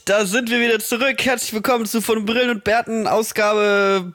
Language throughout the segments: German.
Da sind wir wieder zurück. Herzlich willkommen zu Von Brillen und Bärten, Ausgabe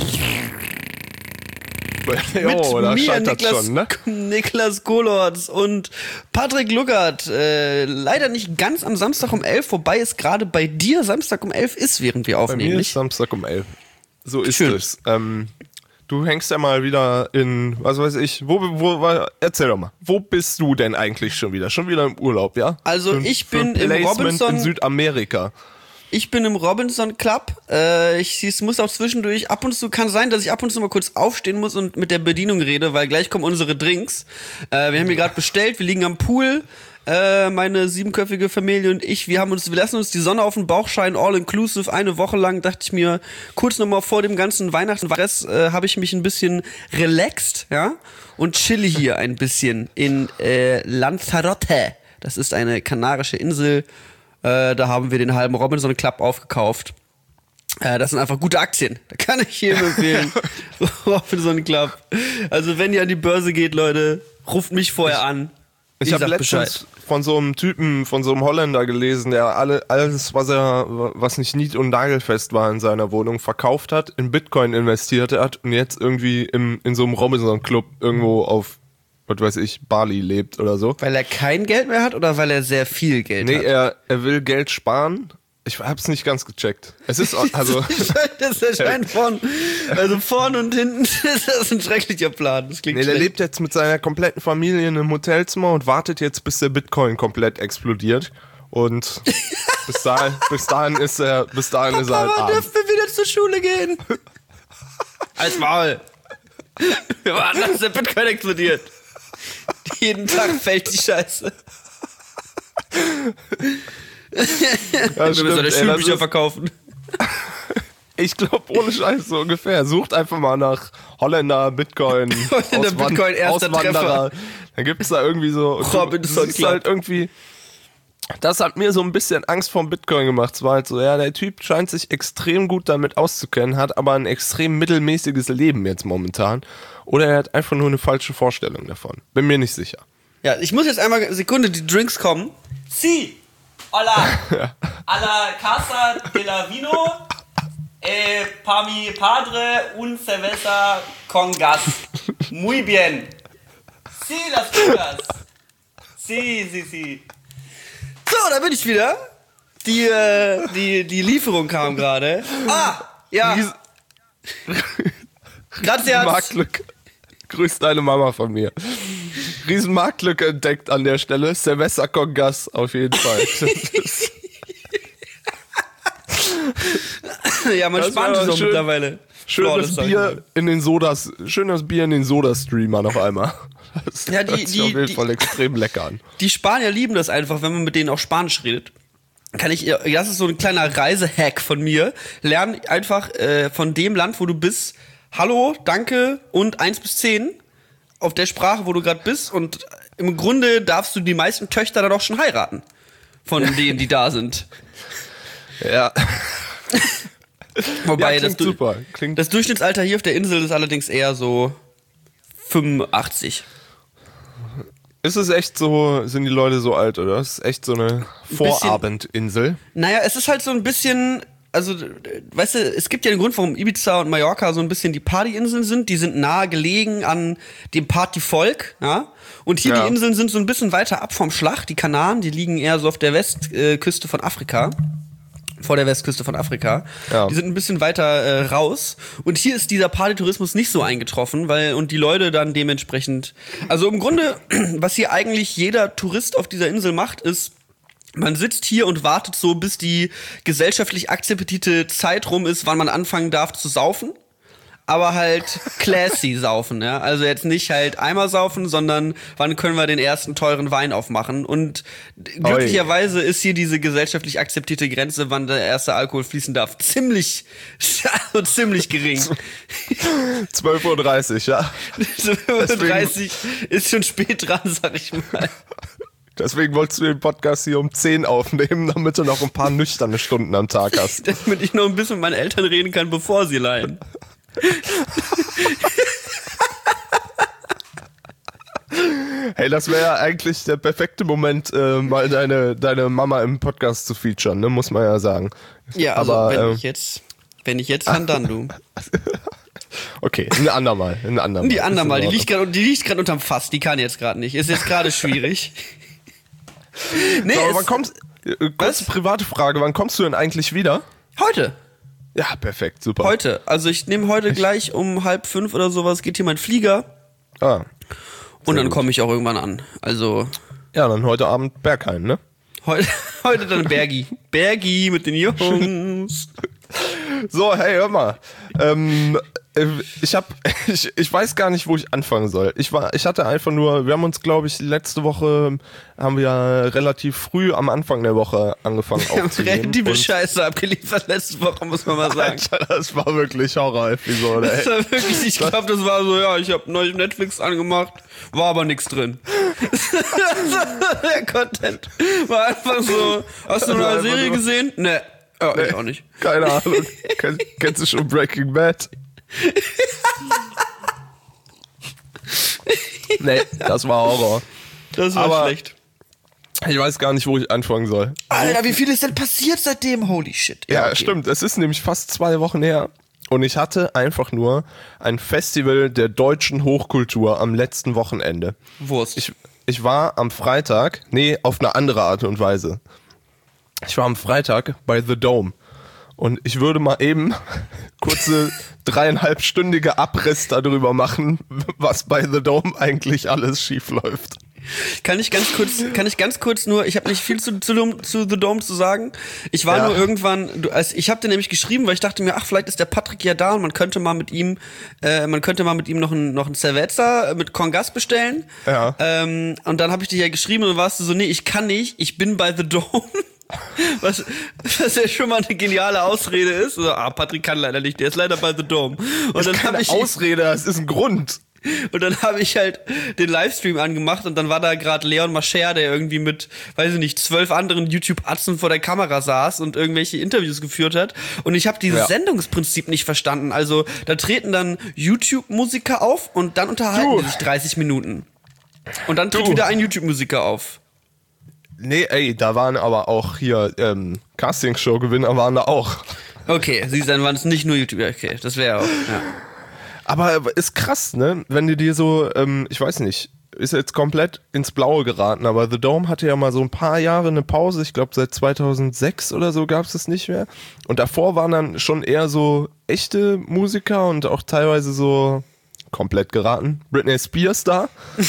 mit mir, Niklas Golorz und Patrick Luckert. Leider nicht ganz am Samstag um 11, wobei es gerade bei dir Samstag um 11 ist, während wir aufnehmen. Bei mir ist Samstag um 11. So ist es. Du hängst ja mal wieder in, was weiß ich, erzähl doch mal, wo bist du denn eigentlich schon wieder? Schon wieder im Urlaub, ja? Also ich bin im Robinson in Südamerika. Ich bin im Robinson Club. Es muss auch zwischendurch ab und zu, kann sein, dass ich ab und zu mal kurz aufstehen muss und mit der Bedienung rede, weil gleich kommen unsere Drinks. Wir haben hier gerade bestellt, wir liegen am Pool. Meine 7-köpfige Familie und ich, wir lassen uns die Sonne auf den Bauch scheinen, all inclusive, eine Woche lang, dachte ich mir, kurz nochmal vor dem ganzen Weihnachtsstress, habe ich mich ein bisschen relaxed, ja, und chille hier ein bisschen in Lanzarote. Das ist eine kanarische Insel, da haben wir den halben Robinson Club aufgekauft. Das sind einfach gute Aktien. Da kann ich jedem empfehlen. Robinson Club. Also wenn ihr an die Börse geht, Leute, ruft mich vorher an. Ich habe letztens von so einem Typen, von so einem Holländer gelesen, der alles, was nicht nied- und nagelfest war in seiner Wohnung, verkauft hat, in Bitcoin investiert hat und jetzt irgendwie in so einem Robinson-Club irgendwo auf, was weiß ich, Bali lebt oder so. Weil er kein Geld mehr hat oder weil er sehr viel Geld hat? Nee, er will Geld sparen. Ich hab's nicht ganz gecheckt. Es ist also das erscheint vorne und hinten ist das ein schrecklicher Plan. Das klingt der lebt jetzt mit seiner kompletten Familie in einem Hotelzimmer und wartet jetzt, bis der Bitcoin komplett explodiert. Und bis dahin ist er halt arm. Dürfen wir wieder zur Schule gehen? Als Maul. Wir warten, dass der Bitcoin explodiert. Jeden Tag fällt die Scheiße. Ja, wir müssen Schulbücher verkaufen. Ich glaube, ohne Scheiß so ungefähr. Sucht einfach mal nach Holländer, Bitcoin, Bitcoin, erster Treffer. Dann gibt's da irgendwie so. Robinson Club. Halt irgendwie. Das hat mir so ein bisschen Angst vor Bitcoin gemacht. Es war halt so, ja, der Typ scheint sich extrem gut damit auszukennen, hat aber ein extrem mittelmäßiges Leben jetzt momentan. Oder er hat einfach nur eine falsche Vorstellung davon. Bin mir nicht sicher. Ja, ich muss jetzt einmal, Sekunde, die Drinks kommen. Sie! Hola, a la casa de la vino, pa mi padre un cerveza con gas. Muy bien. Sí, las chicas. Sí. So, da bin ich wieder. Die Lieferung kam gerade. Ah, ja. Gracias. Marktlücke. Grüß deine Mama von mir. Riesen Marktlücke entdeckt an der Stelle. Cerveza con gas, auf jeden Fall. Ja, man spannt es auch mittlerweile. Schönes Bier in den Soda-Streamer noch einmal. Das hört sich auf jeden Fall extrem lecker an. Die Spanier lieben das einfach, wenn man mit denen auch Spanisch redet. Das ist so ein kleiner Reisehack von mir. Lern einfach von dem Land, wo du bist, Hallo, danke und 1 bis 10 auf der Sprache, wo du gerade bist. Und im Grunde darfst du die meisten Töchter dann auch schon heiraten. Von denen, die da sind. Ja. Wobei, ja, super. Das Durchschnittsalter hier auf der Insel ist allerdings eher so 85. Ist es echt so, sind die Leute so alt, oder? Es ist echt so eine Vorabendinsel. Naja, es ist halt so ein bisschen, also, weißt du, es gibt ja den Grund, warum Ibiza und Mallorca so ein bisschen die Partyinseln sind. Die sind nahe gelegen an dem Partyvolk, ja. Und hier die Inseln sind so ein bisschen weiter ab vom Schlag. Die Kanaren, die liegen eher so auf der Westküste von Afrika. Vor der Westküste von Afrika. Ja. Die sind ein bisschen weiter raus. Und hier ist dieser Partytourismus nicht so eingetroffen, und die Leute dann dementsprechend, also im Grunde, was hier eigentlich jeder Tourist auf dieser Insel macht, ist, man sitzt hier und wartet so, bis die gesellschaftlich akzeptierte Zeit rum ist, wann man anfangen darf zu saufen. Aber halt classy saufen, ja. Also jetzt nicht halt Eimer saufen, sondern wann können wir den ersten teuren Wein aufmachen. Und glücklicherweise ist hier diese gesellschaftlich akzeptierte Grenze, wann der erste Alkohol fließen darf, ziemlich gering. 12:30 Uhr, ja. 12:30 Uhr ist schon spät dran, sag ich mal. Deswegen wolltest du den Podcast hier um 10 aufnehmen, damit du noch ein paar nüchterne Stunden am Tag hast. Damit ich noch ein bisschen mit meinen Eltern reden kann, bevor sie leihen. Hey, das wäre ja eigentlich der perfekte Moment, mal deine Mama im Podcast zu featuren, ne? Muss man ja sagen. Ja, also aber, wenn ich jetzt kann, dann du. Okay, ein andermal. Die andermal, die liegt gerade unterm Fass, die kann jetzt gerade nicht. Ist jetzt gerade schwierig. Nee, so, aber kurze private Frage, wann kommst du denn eigentlich wieder? Heute. Ja, perfekt, super. Heute. Also ich nehme heute gleich um 4:30 oder sowas, geht hier mein Flieger. Und dann komme ich auch irgendwann an. Also. Ja, dann heute Abend Berghain, ne? Heute dann Bergi. Bergi mit den Jungs. So, hey, hör mal. Ich weiß gar nicht, wo ich anfangen soll. Ich hatte einfach nur, wir haben uns, glaube ich, letzte Woche, haben wir relativ früh am Anfang der Woche angefangen aufzunehmen. Wir haben relative Scheiße abgeliefert letzte Woche, muss man mal sagen. Alter, das war wirklich Horror-Episode, ey. Das war wirklich, ich glaube, das war so, ja, ich habe neulich Netflix angemacht, war aber nichts drin. Der Content war einfach so, hast du eine neue Serie gesehen? Nee. Ja, ich auch nicht. Keine Ahnung. Kennst du schon Breaking Bad? Nee, das war Horror. Das war schlecht. Ich weiß gar nicht, wo ich anfangen soll. Alter, wie viel ist denn passiert seitdem? Holy shit. Ja, okay. Stimmt. Es ist nämlich fast 2 Wochen her. Und ich hatte einfach nur ein Festival der deutschen Hochkultur am letzten Wochenende. Wurst. Ich war am Freitag, auf eine andere Art und Weise. Ich war am Freitag bei The Dome. Und ich würde mal eben kurze 3,5-stündige Abriss darüber machen, was bei The Dome eigentlich alles schief läuft. Kann ich ganz kurz nur, ich habe nicht viel zu The Dome zu sagen. Ich war nur irgendwann, ich habe dir nämlich geschrieben, weil ich dachte mir, vielleicht ist der Patrick ja da und man könnte mal mit ihm noch ein Cerveza mit Congas bestellen. Ja. Und dann habe ich dir ja geschrieben und dann warst du so, nee, ich kann nicht, ich bin bei The Dome. Was ja schon mal eine geniale Ausrede ist. So, Patrick kann leider nicht, der ist leider bei The Dome. Und das ist keine Ausrede, das ist ein Grund. Und dann habe ich halt den Livestream angemacht und dann war da gerade Leon Mascher, der irgendwie mit, 12 anderen YouTube-Atzen vor der Kamera saß und irgendwelche Interviews geführt hat. Und ich habe dieses Sendungsprinzip nicht verstanden. Also da treten dann YouTube-Musiker auf und dann unterhalten die sich 30 Minuten. Und dann tritt wieder ein YouTube-Musiker auf. Nee, da waren aber auch hier Castingshow-Gewinner waren da auch. Okay, dann waren es nicht nur YouTuber, okay, das wäre auch, ja. Aber ist krass, ne? Wenn du dir so, ich weiß nicht, ist jetzt komplett ins Blaue geraten, aber The Dome hatte ja mal so ein paar Jahre eine Pause, ich glaube seit 2006 oder so gab es das nicht mehr. Und davor waren dann schon eher so echte Musiker und auch teilweise so komplett geraten, Britney Spears da.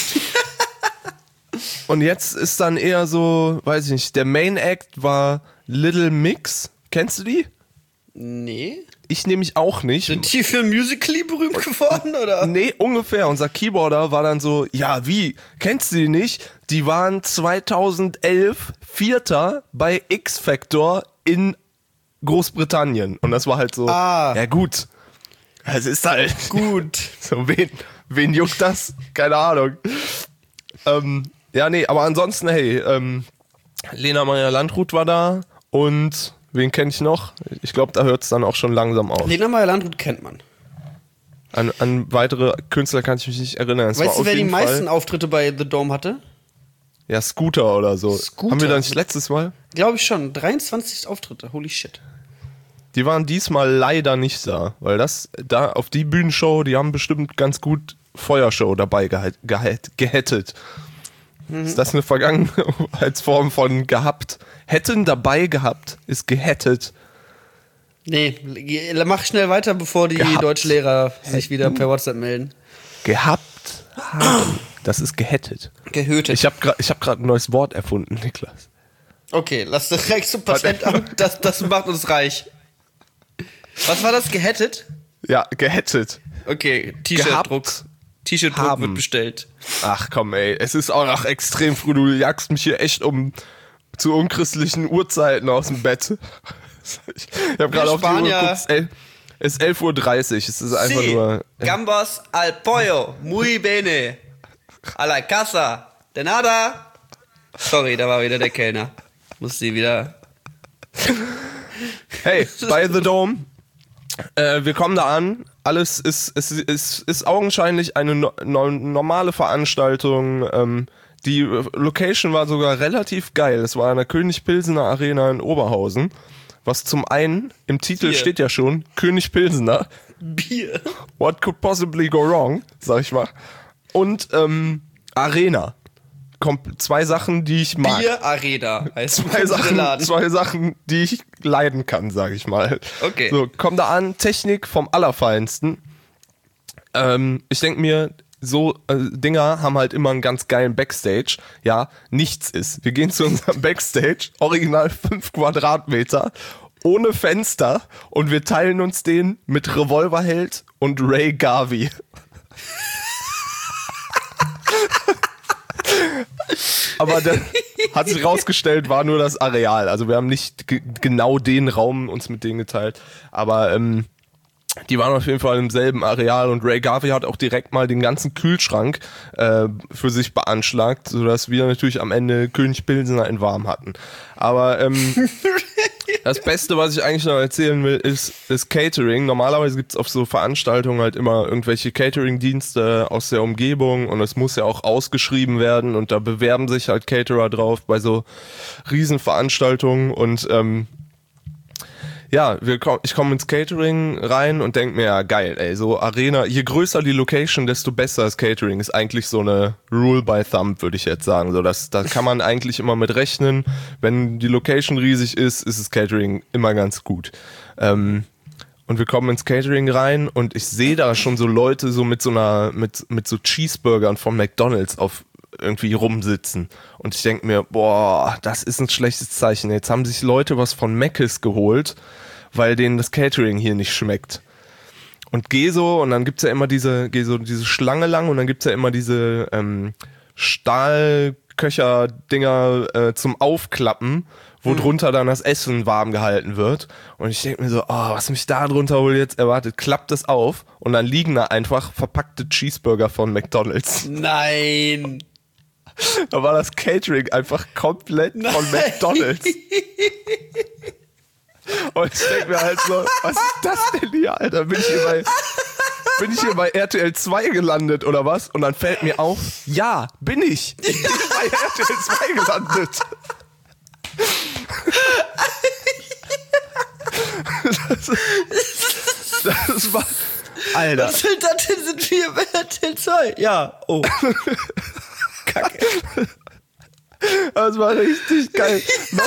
Und jetzt ist dann eher so, weiß ich nicht, der Main Act war Little Mix. Kennst du die? Nee. Ich nämlich auch nicht. Sind die für Musical.ly berühmt geworden, oder? Nee, ungefähr. Unser Keyboarder war dann so, ja, wie? Kennst du die nicht? Die waren 2011 Vierter bei X Factor in Großbritannien. Und das war halt so, ja gut. Es ist halt gut. So, wen juckt das? Keine Ahnung. Ja, nee, aber ansonsten, hey, Lena Meyer-Landrut war da und wen kenne ich noch? Ich glaube, da hört es dann auch schon langsam auf. Lena Meyer-Landrut kennt man. An weitere Künstler kann ich mich nicht erinnern. Weißt du, wer die meisten Auftritte bei The Dome hatte? Ja, Scooter oder so. Scooter. Haben wir da nicht letztes Mal? Glaube ich schon. 23 Auftritte. Holy shit. Die waren diesmal leider nicht da, weil da auf die Bühnenshow, die haben bestimmt ganz gut Feuershow dabei gehettet. Ist das eine Vergangenheitsform von gehabt? Hätten dabei gehabt, ist gehettet. Nee, mach schnell weiter, bevor die Deutschlehrer sich wieder per WhatsApp melden. Gehabt haben. Das ist gehettet. Gehötet. Ich hab grad ein neues Wort erfunden, Niklas. Okay, lass direkt zum Patent an. Das macht uns reich. Was war das? Gehettet? Ja, gehettet. Okay, T-Shirt-Druck. T-Shirt-Druck wird bestellt. Ach komm, ey. Es ist auch noch extrem früh. Du jagst mich hier echt zu unchristlichen Uhrzeiten aus dem Bett. Ich habe gerade auf die Uhr geguckt. Es ist 11:30 Uhr. Es ist einfach nur... Gambas al pollo. Muy bene. A la casa. De nada. Sorry, da war wieder der Kellner. Muss sie wieder... Hey, bei The Dome. Wir kommen da an. alles ist augenscheinlich eine normale Veranstaltung. Die Location war sogar relativ geil. Es war in der König Pilsener Arena in Oberhausen. Was zum einen, im Titel Bier. steht ja schon, König Pilsener. Bier. What could possibly go wrong, sag ich mal. Und Arena. Zwei Sachen, die ich mag. Bier Arena heißt Zwei Sachen, die ich leiden kann, sag ich mal. Okay. So, komm da an, Technik vom Allerfeinsten. Ich denke mir, so Dinger haben halt immer einen ganz geilen Backstage. Ja, nichts ist. Wir gehen zu unserem Backstage, original 5 Quadratmeter, ohne Fenster, und wir teilen uns den mit Revolverheld und Ray Garvey. Aber dann hat sich rausgestellt, war nur das Areal. Also wir haben nicht genau den Raum uns mit denen geteilt. Aber die waren auf jeden Fall im selben Areal, und Ray Garvey hat auch direkt mal den ganzen Kühlschrank für sich beanschlagt, sodass wir natürlich am Ende König Pilsener in warm hatten. Aber das Beste, was ich eigentlich noch erzählen will, ist das Catering. Normalerweise gibt's auf so Veranstaltungen halt immer irgendwelche Catering-Dienste aus der Umgebung, und es muss ja auch ausgeschrieben werden, und da bewerben sich halt Caterer drauf bei so Riesenveranstaltungen. Und ja, ich komme ins Catering rein und denk mir, ja geil, ey, so Arena, je größer die Location, desto besser das Catering, ist eigentlich so eine Rule by Thumb, würde ich jetzt sagen. So, da kann man eigentlich immer mit rechnen. Wenn die Location riesig ist, ist das Catering immer ganz gut. Und wir kommen ins Catering rein, und ich sehe da schon so Leute so mit so Cheeseburgern von McDonald's auf irgendwie rumsitzen. Und ich denke mir, boah, das ist ein schlechtes Zeichen. Jetzt haben sich Leute was von Mc's geholt, weil denen das Catering hier nicht schmeckt. Und geh so, und dann gibt's ja immer diese Schlange lang, und dann gibt's ja immer diese Stahlköcher-Dinger zum Aufklappen, wo drunter dann das Essen warm gehalten wird. Und ich denke mir so, oh, was mich da drunter wohl jetzt erwartet, klappt das auf, und dann liegen da einfach verpackte Cheeseburger von McDonald's. Nein. Da war das Catering einfach komplett von McDonald's. Und ich denke mir halt so, was ist das denn hier, Alter? Bin ich hier bei RTL 2 gelandet oder was? Und dann fällt mir auf, ja, bin ich. Ich bin bei RTL 2 gelandet. Das war, Alter. Was sind das denn? Sind wir bei RTL 2? Ja, oh. Kacke. Das war richtig geil.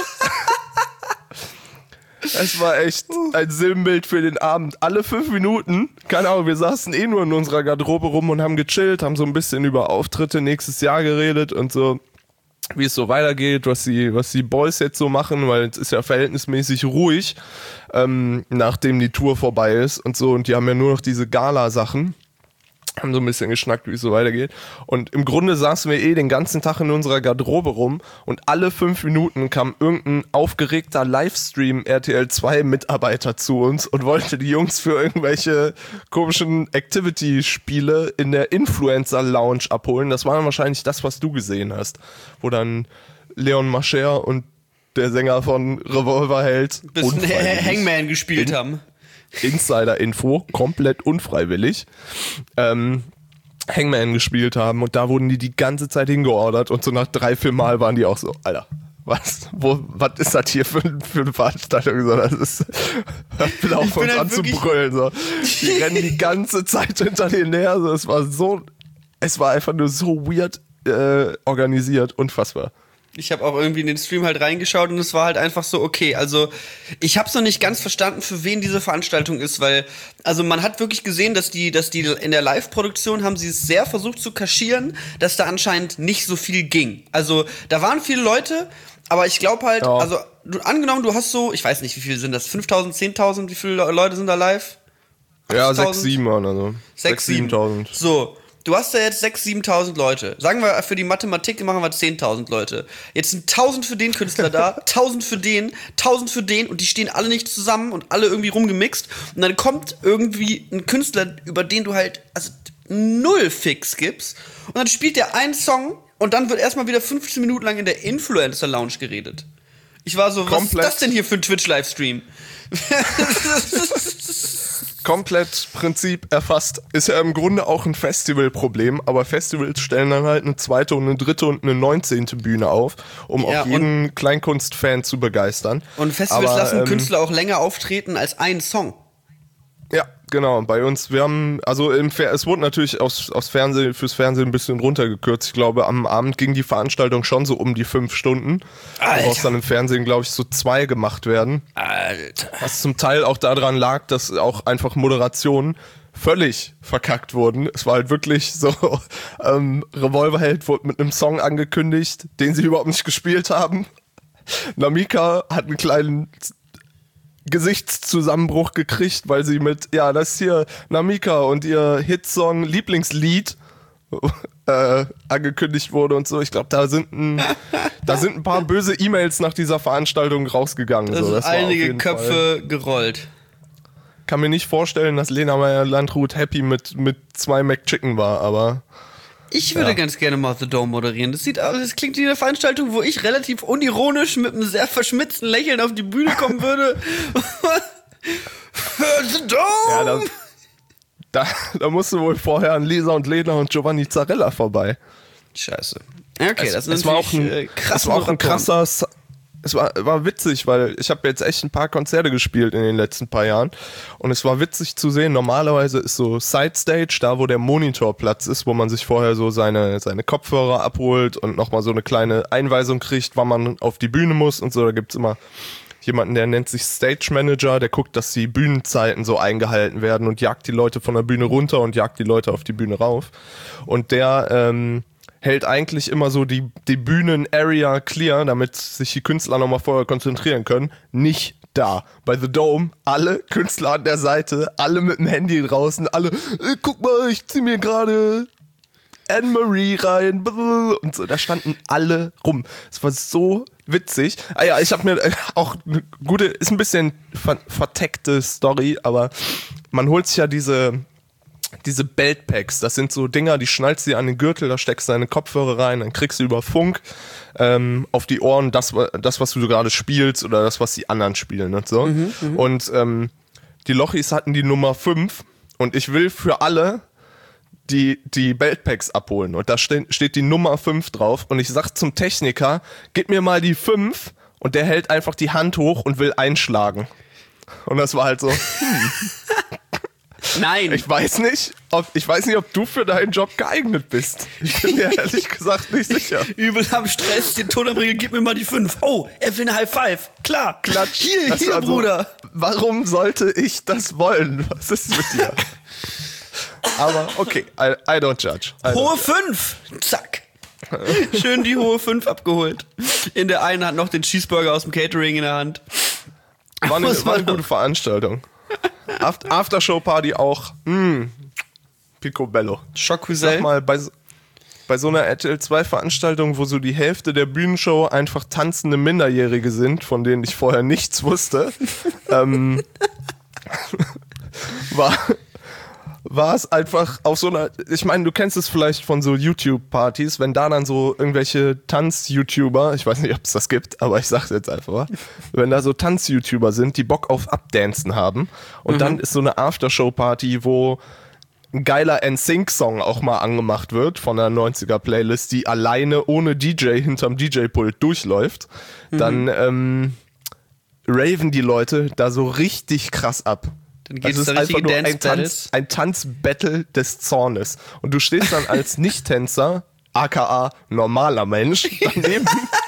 Es war echt ein Sinnbild für den Abend. Alle 5 Minuten, keine Ahnung, wir saßen eh nur in unserer Garderobe rum und haben gechillt, haben so ein bisschen über Auftritte nächstes Jahr geredet und so, wie es so weitergeht, was die Boys jetzt so machen, weil es ist ja verhältnismäßig ruhig, nachdem die Tour vorbei ist und so, und die haben ja nur noch diese Gala-Sachen. Haben so ein bisschen geschnackt, wie es so weitergeht. Und im Grunde saßen wir den ganzen Tag in unserer Garderobe rum, und alle 5 Minuten kam irgendein aufgeregter Livestream RTL 2 Mitarbeiter zu uns und wollte die Jungs für irgendwelche komischen Activity-Spiele in der Influencer Lounge abholen. Das war dann wahrscheinlich das, was du gesehen hast, wo dann Leon Mascher und der Sänger von Revolverheld bisschen Hangman gespielt haben. Insider-Info, komplett unfreiwillig, Hangman gespielt haben, und da wurden die ganze Zeit hingeordert, und so nach 3-4 Mal waren die auch so, Alter, was ist das hier für eine Veranstaltung? So, das ist, hört bitte auf, uns an zu brüllen. So. Die rennen die ganze Zeit hinter denen her. So. Es war einfach nur so weird organisiert, unfassbar. Ich habe auch irgendwie in den Stream halt reingeschaut, und es war halt einfach so, okay, also ich habe es noch nicht ganz verstanden, für wen diese Veranstaltung ist, weil, also man hat wirklich gesehen, dass die in der Live-Produktion haben sie es sehr versucht zu kaschieren, dass da anscheinend nicht so viel ging. Also da waren viele Leute, aber ich glaube halt, ja. Also angenommen, du hast so, ich weiß nicht, wie viele sind das, 5.000, 10.000, wie viele Leute sind da live? Ja, 6.000, 7.000 oder so. 6.000, 7.000. So. Du hast da jetzt 6.000, 7.000 Leute. Sagen wir, für die Mathematik machen wir 10.000 Leute. Jetzt sind 1.000 für den Künstler da, 1.000 für den, 1.000 für den, und die stehen alle nicht zusammen und alle irgendwie rumgemixt. Und dann kommt irgendwie ein Künstler, über den du halt also 0 Fix gibst. Und dann spielt der einen Song, und dann wird erstmal wieder 15 Minuten lang in der Influencer-Lounge geredet. Ich war so, was ist das denn hier für ein Twitch-Livestream? komplett Prinzip erfasst. Ist ja im Grunde auch ein Festivalproblem, aber Festivals stellen dann halt eine zweite und eine dritte und eine 19. Bühne auf, um auch jeden Kleinkunstfan zu begeistern. Und Festivals lassen Künstler auch länger auftreten als einen Song. Ja, genau. Bei uns, wir haben, also es wurde natürlich fürs Fernsehen ein bisschen runtergekürzt. Ich glaube, am Abend ging die Veranstaltung schon so um die 5 Stunden. Woraus dann im Fernsehen, glaube ich, so 2 gemacht werden. Alter. Was zum Teil auch daran lag, dass auch einfach Moderationen völlig verkackt wurden. Es war halt wirklich so, Revolverheld wurde mit einem Song angekündigt, den sie überhaupt nicht gespielt haben. Namika hat einen kleinen Gesichtszusammenbruch gekriegt, weil sie das ist hier Namika und ihr Hitsong Lieblingslied angekündigt wurde und so. Ich glaube, da sind ein paar böse E-Mails nach dieser Veranstaltung rausgegangen. Das sind einige Köpfe gerollt. Kann mir nicht vorstellen, dass Lena Meyer-Landrut happy mit 2 McChicken war, aber ich würde ganz gerne mal The Dome moderieren. Das klingt wie eine Veranstaltung, wo ich relativ unironisch mit einem sehr verschmitzten Lächeln auf die Bühne kommen würde. The Dome! Ja, da musst du wohl vorher an Lisa und Lena und Giovanni Zarella vorbei. Scheiße. Okay, es war auch ein krasser. Es war witzig, weil ich habe jetzt echt ein paar Konzerte gespielt in den letzten paar Jahren und es war witzig zu sehen. Normalerweise ist so Side Stage, da wo der Monitorplatz ist, wo man sich vorher so seine Kopfhörer abholt und nochmal so eine kleine Einweisung kriegt, wann man auf die Bühne muss und so. Da gibt's immer jemanden, der nennt sich Stage Manager, der guckt, dass die Bühnenzeiten so eingehalten werden und jagt die Leute von der Bühne runter und jagt die Leute auf die Bühne rauf. Und der hält eigentlich immer so die Bühnen-Area clear, damit sich die Künstler nochmal vorher konzentrieren können. Nicht da. Bei The Dome, alle Künstler an der Seite, alle mit dem Handy draußen, alle, guck mal, ich zieh mir gerade Anne-Marie rein. Und so, da standen alle rum. Es war so witzig. Ich habe mir auch eine gute, ist ein bisschen verteckte Story, aber man holt sich ja diese Beltpacks, das sind so Dinger, die schnallst du dir an den Gürtel, da steckst du deine Kopfhörer rein, dann kriegst du über Funk auf die Ohren das, was du gerade spielst oder das, was die anderen spielen und so. Und die Lochis hatten die Nummer 5 und ich will für alle die Beltpacks abholen und da steht die Nummer 5 drauf und ich sag zum Techniker, gib mir mal die 5 und der hält einfach die Hand hoch und will einschlagen. Und das war halt so, Nein. Ich weiß nicht, ob du für deinen Job geeignet bist. Ich bin mir ehrlich gesagt nicht sicher. Übel am Stress, den Ton am Regel, gib mir mal die 5. Oh, er will eine High Five. Klar. Klatsch. Hier, also, Bruder. Warum sollte ich das wollen? Was ist mit dir? Aber okay, I don't judge. Hohe 5. Zack. Schön die hohe 5 abgeholt. In der einen hat noch den Cheeseburger aus dem Catering in der Hand. War eine gute Veranstaltung. Aftershow-Party auch. Picobello. Schockcuisine. Sag mal, bei so einer RTL2-Veranstaltung, wo so die Hälfte der Bühnenshow einfach tanzende Minderjährige sind, von denen ich vorher nichts wusste, war es einfach auf so einer, ich meine, du kennst es vielleicht von so YouTube-Partys, wenn da dann so irgendwelche Tanz-YouTuber, ich weiß nicht, ob es das gibt, aber ich sag's jetzt einfach mal, wenn da so Tanz-YouTuber sind, die Bock auf Updancen haben und dann ist so eine Aftershow-Party, wo ein geiler NSYNC-Song auch mal angemacht wird von einer 90er-Playlist, die alleine ohne DJ hinterm DJ-Pult durchläuft, dann raven die Leute da so richtig krass ab. Dann geht es da richtig nur ein Tanzbattle des Zornes. Und du stehst dann als Nicht-Tänzer, aka normaler Mensch, daneben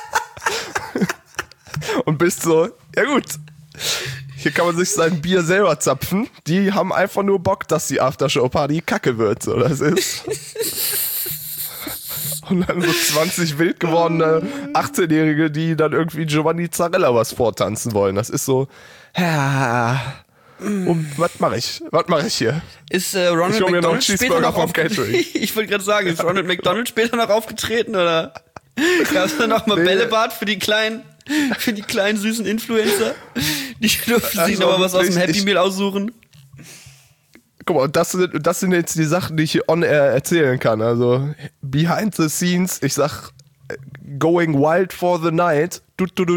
und bist so, ja gut, hier kann man sich sein Bier selber zapfen. Die haben einfach nur Bock, dass die Aftershow-Party kacke wird, so das ist. Und dann so 20 wild gewordene 18-Jährige, die dann irgendwie Giovanni Zarella was vortanzen wollen. Das ist so, und was mache ich? Was mache ich hier? Ist Ronald McDonald später noch Catering. Ich wollte gerade sagen, ist Ronald McDonald später noch aufgetreten oder gab es da noch mal Bällebad für die kleinen süßen Influencer? Die durften sich noch mal was aus dem Happy Meal aussuchen. Guck mal, das sind jetzt die Sachen, die ich hier on air erzählen kann. Also behind the scenes, ich sag going wild for the night,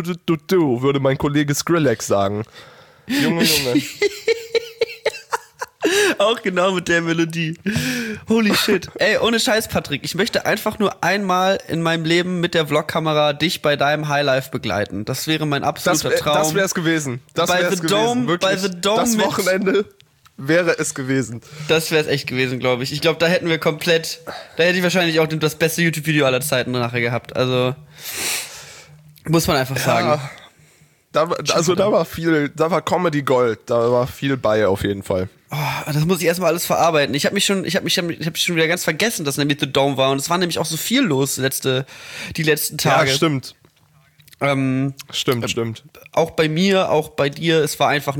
würde mein Kollege Skrillex sagen. Junge. Auch genau mit der Melodie. Holy shit. Ey, ohne Scheiß, Patrick. Ich möchte einfach nur einmal in meinem Leben mit der Vlogkamera dich bei deinem Highlife begleiten. Das wäre mein absoluter Traum. Das wär's gewesen. Das bei wär's The gewesen. Dome, Wirklich. bei The Dome das Wochenende wäre es gewesen. Das wäre es echt gewesen, glaube ich. Ich glaube, da hätten wir da hätte ich wahrscheinlich auch das beste YouTube-Video aller Zeiten nachher gehabt. Also, muss man einfach sagen. Da war Comedy Gold, da war viel bei auf jeden Fall. Oh, das muss ich erstmal alles verarbeiten. Ich habe schon wieder ganz vergessen, dass nämlich The Dome war und es war nämlich auch so viel los die letzten Tage. Ja, stimmt. Stimmt. Auch bei mir, auch bei dir, das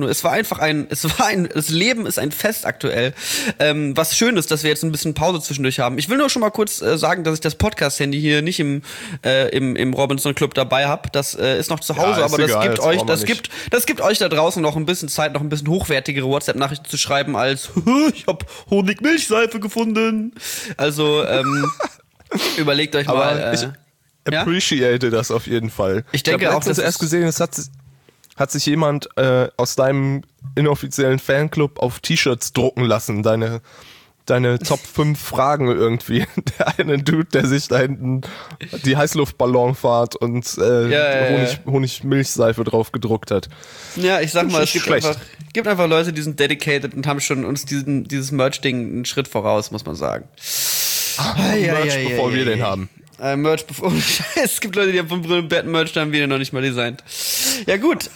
Leben ist ein Fest aktuell. Was schön ist, dass wir jetzt ein bisschen Pause zwischendurch haben. Ich will nur schon mal kurz sagen, dass ich das Podcast-Handy hier nicht im Robinson Club dabei habe. Das ist noch zu Hause, aber das gibt euch da draußen noch ein bisschen Zeit, noch ein bisschen hochwertigere WhatsApp-Nachrichten zu schreiben als ich habe Honigmilchseife gefunden. Also überlegt euch mal. Appreciate das auf jeden Fall. Ich denke auch, dass erst gesehen, es hat sich jemand aus deinem inoffiziellen Fanclub auf T-Shirts drucken lassen, deine Top 5 Fragen irgendwie. Der eine Dude, der sich da hinten die Heißluftballonfahrt und Honigmilchseife drauf gedruckt hat. Ja, ich sag mal, es gibt einfach Leute, die sind dedicated und haben schon uns dieses Merch-Ding einen Schritt voraus, muss man sagen. Merch, bevor wir den haben. Merch, es gibt Leute, die haben von Brillenbetten Merch, da haben wir den noch nicht mal designt. Ja gut,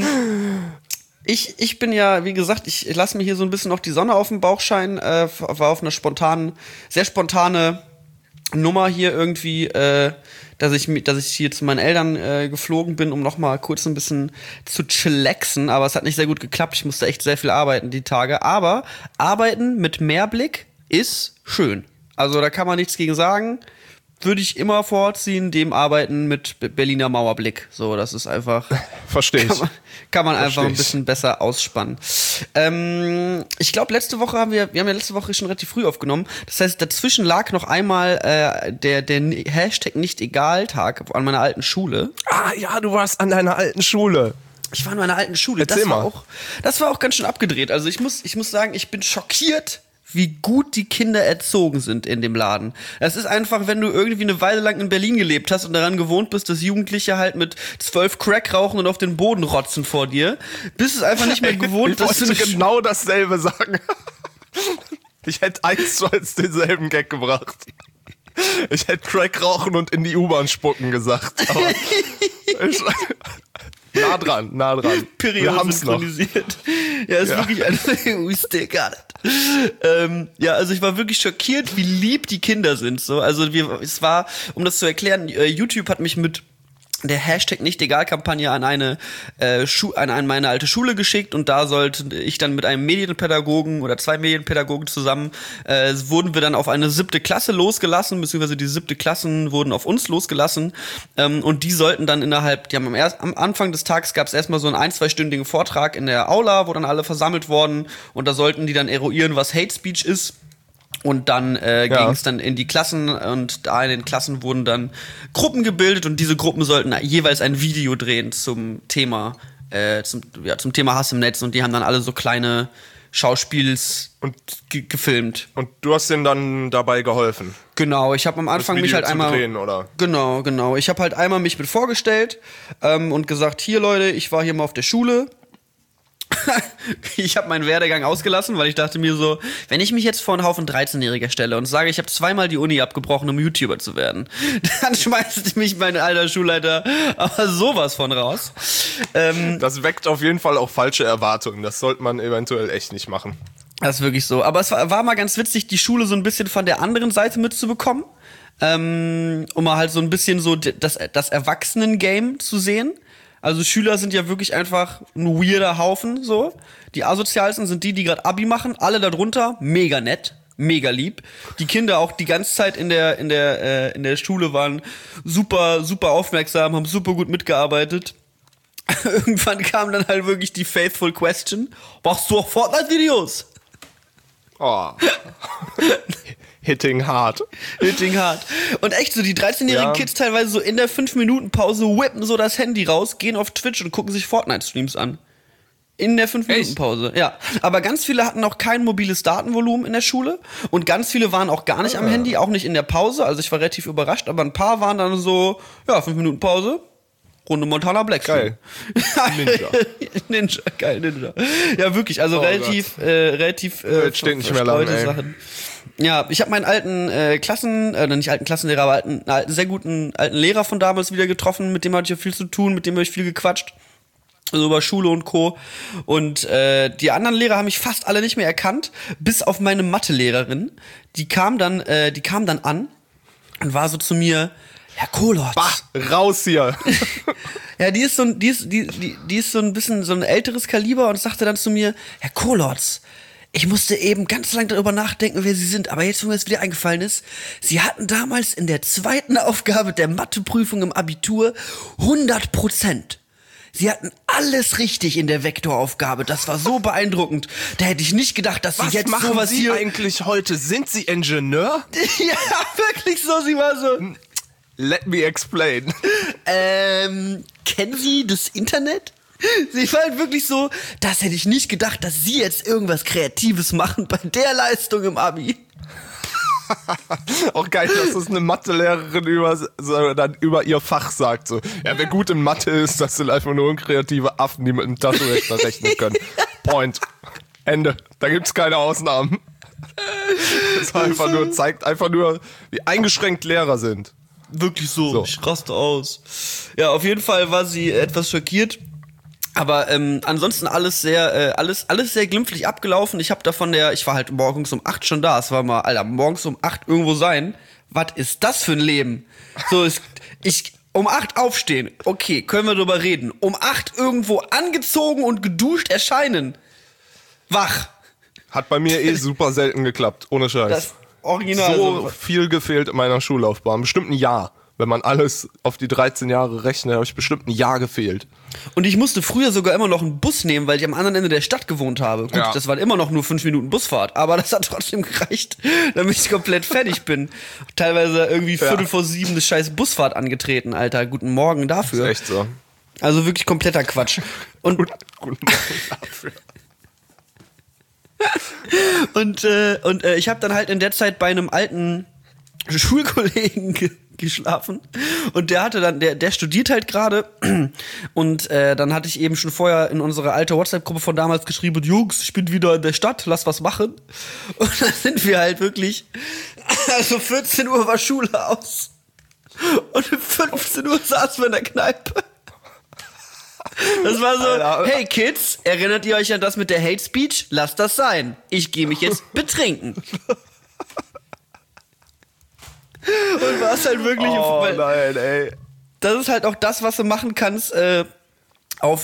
ich bin ja, wie gesagt, ich lasse mir hier so ein bisschen noch die Sonne auf den Bauch scheinen, war auf einer sehr spontane Nummer hier irgendwie, dass ich hier zu meinen Eltern geflogen bin, um noch mal kurz ein bisschen zu chillaxen, aber es hat nicht sehr gut geklappt, ich musste echt sehr viel arbeiten die Tage, aber Arbeiten mit Mehrblick ist schön, also da kann man nichts gegen sagen. Würde ich immer vorziehen, dem Arbeiten mit Berliner Mauerblick. So, das ist einfach. Verstehe ich. Kann man einfach ein bisschen besser ausspannen. Ich glaube, wir haben ja letzte Woche schon relativ früh aufgenommen. Das heißt, dazwischen lag noch einmal der Hashtag Nicht-Egal-Tag an meiner alten Schule. Ah ja, du warst an deiner alten Schule. Ich war an meiner alten Schule. Das war auch ganz schön abgedreht. Also ich muss sagen, ich bin schockiert, wie gut die Kinder erzogen sind in dem Laden. Das ist einfach, wenn du irgendwie eine Weile lang in Berlin gelebt hast und daran gewohnt bist, dass Jugendliche halt mit 12 Crack rauchen und auf den Boden rotzen vor dir, bist es einfach nicht mehr gewohnt, dass du genau dasselbe sagen. Ich hätte 1:1 denselben Gag gebracht. Ich hätte Crack rauchen und in die U-Bahn spucken gesagt. Aber nah dran. Periode synchronisiert. Ja, ist wirklich einfach, we still got it. Ja, also ich war wirklich schockiert, wie lieb die Kinder sind. So, also es war, um das zu erklären, YouTube hat mich mit der Hashtag Nicht-Egal-Kampagne an meine alte Schule geschickt und da sollte ich dann mit einem Medienpädagogen oder 2 Medienpädagogen zusammen, wurden wir dann auf eine 7. Klasse losgelassen, beziehungsweise die 7. Klassen wurden auf uns losgelassen und die sollten dann am Anfang des Tages gab es erstmal so einen 1-2-stündigen Vortrag in der Aula, wo dann alle versammelt wurden und da sollten die dann eruieren, was Hate Speech ist. Und dann ging es dann in die Klassen und da in den Klassen wurden dann Gruppen gebildet und diese Gruppen sollten jeweils ein Video drehen zum Thema Hass im Netz und die haben dann alle so kleine Schauspiels und gefilmt. Und du hast denen dann dabei geholfen? Genau, ich habe am Anfang mich halt einmal drehen, oder? Genau, ich habe halt einmal mich mit vorgestellt und gesagt, hier Leute, ich war hier mal auf der Schule. Ich habe meinen Werdegang ausgelassen, weil ich dachte mir so, wenn ich mich jetzt vor einen Haufen 13-Jähriger stelle und sage, ich habe 2-mal die Uni abgebrochen, um YouTuber zu werden, dann schmeißt mich mein alter Schulleiter aber sowas von raus. Das weckt auf jeden Fall auch falsche Erwartungen. Das sollte man eventuell echt nicht machen. Das ist wirklich so. Aber es war mal ganz witzig, die Schule so ein bisschen von der anderen Seite mitzubekommen. Um mal halt so ein bisschen so das Erwachsenen-Game zu sehen. Also Schüler sind ja wirklich einfach ein weirder Haufen, so. Die asozialsten sind die gerade Abi machen, alle darunter, mega nett, mega lieb. Die Kinder auch die ganze Zeit in der Schule waren super, super aufmerksam, haben super gut mitgearbeitet. Irgendwann kam dann halt wirklich die faithful question, machst du auch Fortnite-Videos? Oh. Hitting hard. Und echt so, die 13-jährigen Kids teilweise so in der 5-Minuten-Pause whippen so das Handy raus, gehen auf Twitch und gucken sich Fortnite-Streams an. In der 5-Minuten-Pause, ja. Aber ganz viele hatten auch kein mobiles Datenvolumen in der Schule und ganz viele waren auch gar nicht am Handy, auch nicht in der Pause. Also ich war relativ überrascht, aber ein paar waren dann so, 5-Minuten-Pause, Runde Montana Black. Geil. Ninja, geil, Ninja. Ja, wirklich, also relativ steht nicht mehr lang, Sachen. Ja, ich habe meinen alten nicht alten Klassenlehrer, aber einen sehr guten alten Lehrer von damals wieder getroffen, mit dem hatte ich ja viel zu tun, mit dem habe ich viel gequatscht. Also über Schule und Co. Und die anderen Lehrer haben mich fast alle nicht mehr erkannt, bis auf meine Mathelehrerin. Die kam dann an und war so zu mir, Herr Kohlotz. Bah, raus hier. Ja, die ist so ein bisschen so ein älteres Kaliber und sagte dann zu mir, Herr Kohlotz, ich musste eben ganz lange darüber nachdenken, wer Sie sind, aber jetzt, wo mir das wieder eingefallen ist, Sie hatten damals in der 2. Aufgabe der Matheprüfung im Abitur 100%. Sie hatten alles richtig in der Vektoraufgabe. Das war so beeindruckend. Da hätte ich nicht gedacht, dass Sie jetzt machen sowas Sie hier eigentlich heute? Sind Sie Ingenieur? Ja, wirklich so. Sie war so. Let me explain. Kennen Sie das Internet? Sie war halt wirklich so, das hätte ich nicht gedacht, dass Sie jetzt irgendwas Kreatives machen bei der Leistung im Abi. Auch geil, dass das eine Mathelehrerin über ihr Fach sagt. So. Ja, wer gut in Mathe ist, das sind einfach nur unkreative Affen, die mit einem Taschenrechner rechnen können. Point. Ende. Da gibt's keine Ausnahmen. Das zeigt einfach nur, wie eingeschränkt Lehrer sind. Wirklich so. Ich raste aus. Ja, auf jeden Fall war sie etwas schockiert. Aber ansonsten alles sehr glimpflich abgelaufen. Ich war halt morgens um 8 schon da. Es war mal, Alter, morgens um 8 irgendwo sein. Was ist das für ein Leben? So, um 8 aufstehen. Okay, können wir drüber reden. Um 8 irgendwo angezogen und geduscht erscheinen. Wach. Hat bei mir super selten geklappt, ohne Scheiß. Das Original. So viel gefehlt in meiner Schullaufbahn. Bestimmt ein Jahr. Wenn man alles auf die 13 Jahre rechnet, habe ich bestimmt ein Jahr gefehlt. Und ich musste früher sogar immer noch einen Bus nehmen, weil ich am anderen Ende der Stadt gewohnt habe. Gut, das war immer noch nur 5 Minuten Busfahrt, aber das hat trotzdem gereicht, damit ich komplett fertig bin. Teilweise irgendwie 6:45 eine scheiß Busfahrt angetreten, Alter. Guten Morgen dafür. Das ist echt so. Also wirklich kompletter Quatsch. Und Guten Morgen dafür. und ich habe dann halt in der Zeit bei einem alten Schulkollegen geschlafen und der studiert halt gerade und dann hatte ich eben schon vorher in unsere alte WhatsApp-Gruppe von damals geschrieben, Jungs, ich bin wieder in der Stadt, lass was machen. Und dann sind wir halt wirklich, also 14 Uhr war Schule aus und um 15 Uhr saßen wir in der Kneipe. Das war so, Alter. Hey Kids, erinnert ihr euch an das mit der Hate Speech? Lasst das sein. Ich gehe mich jetzt betrinken. Und war es halt wirklich. Oh nein, ey. Das ist halt auch das, was du machen kannst am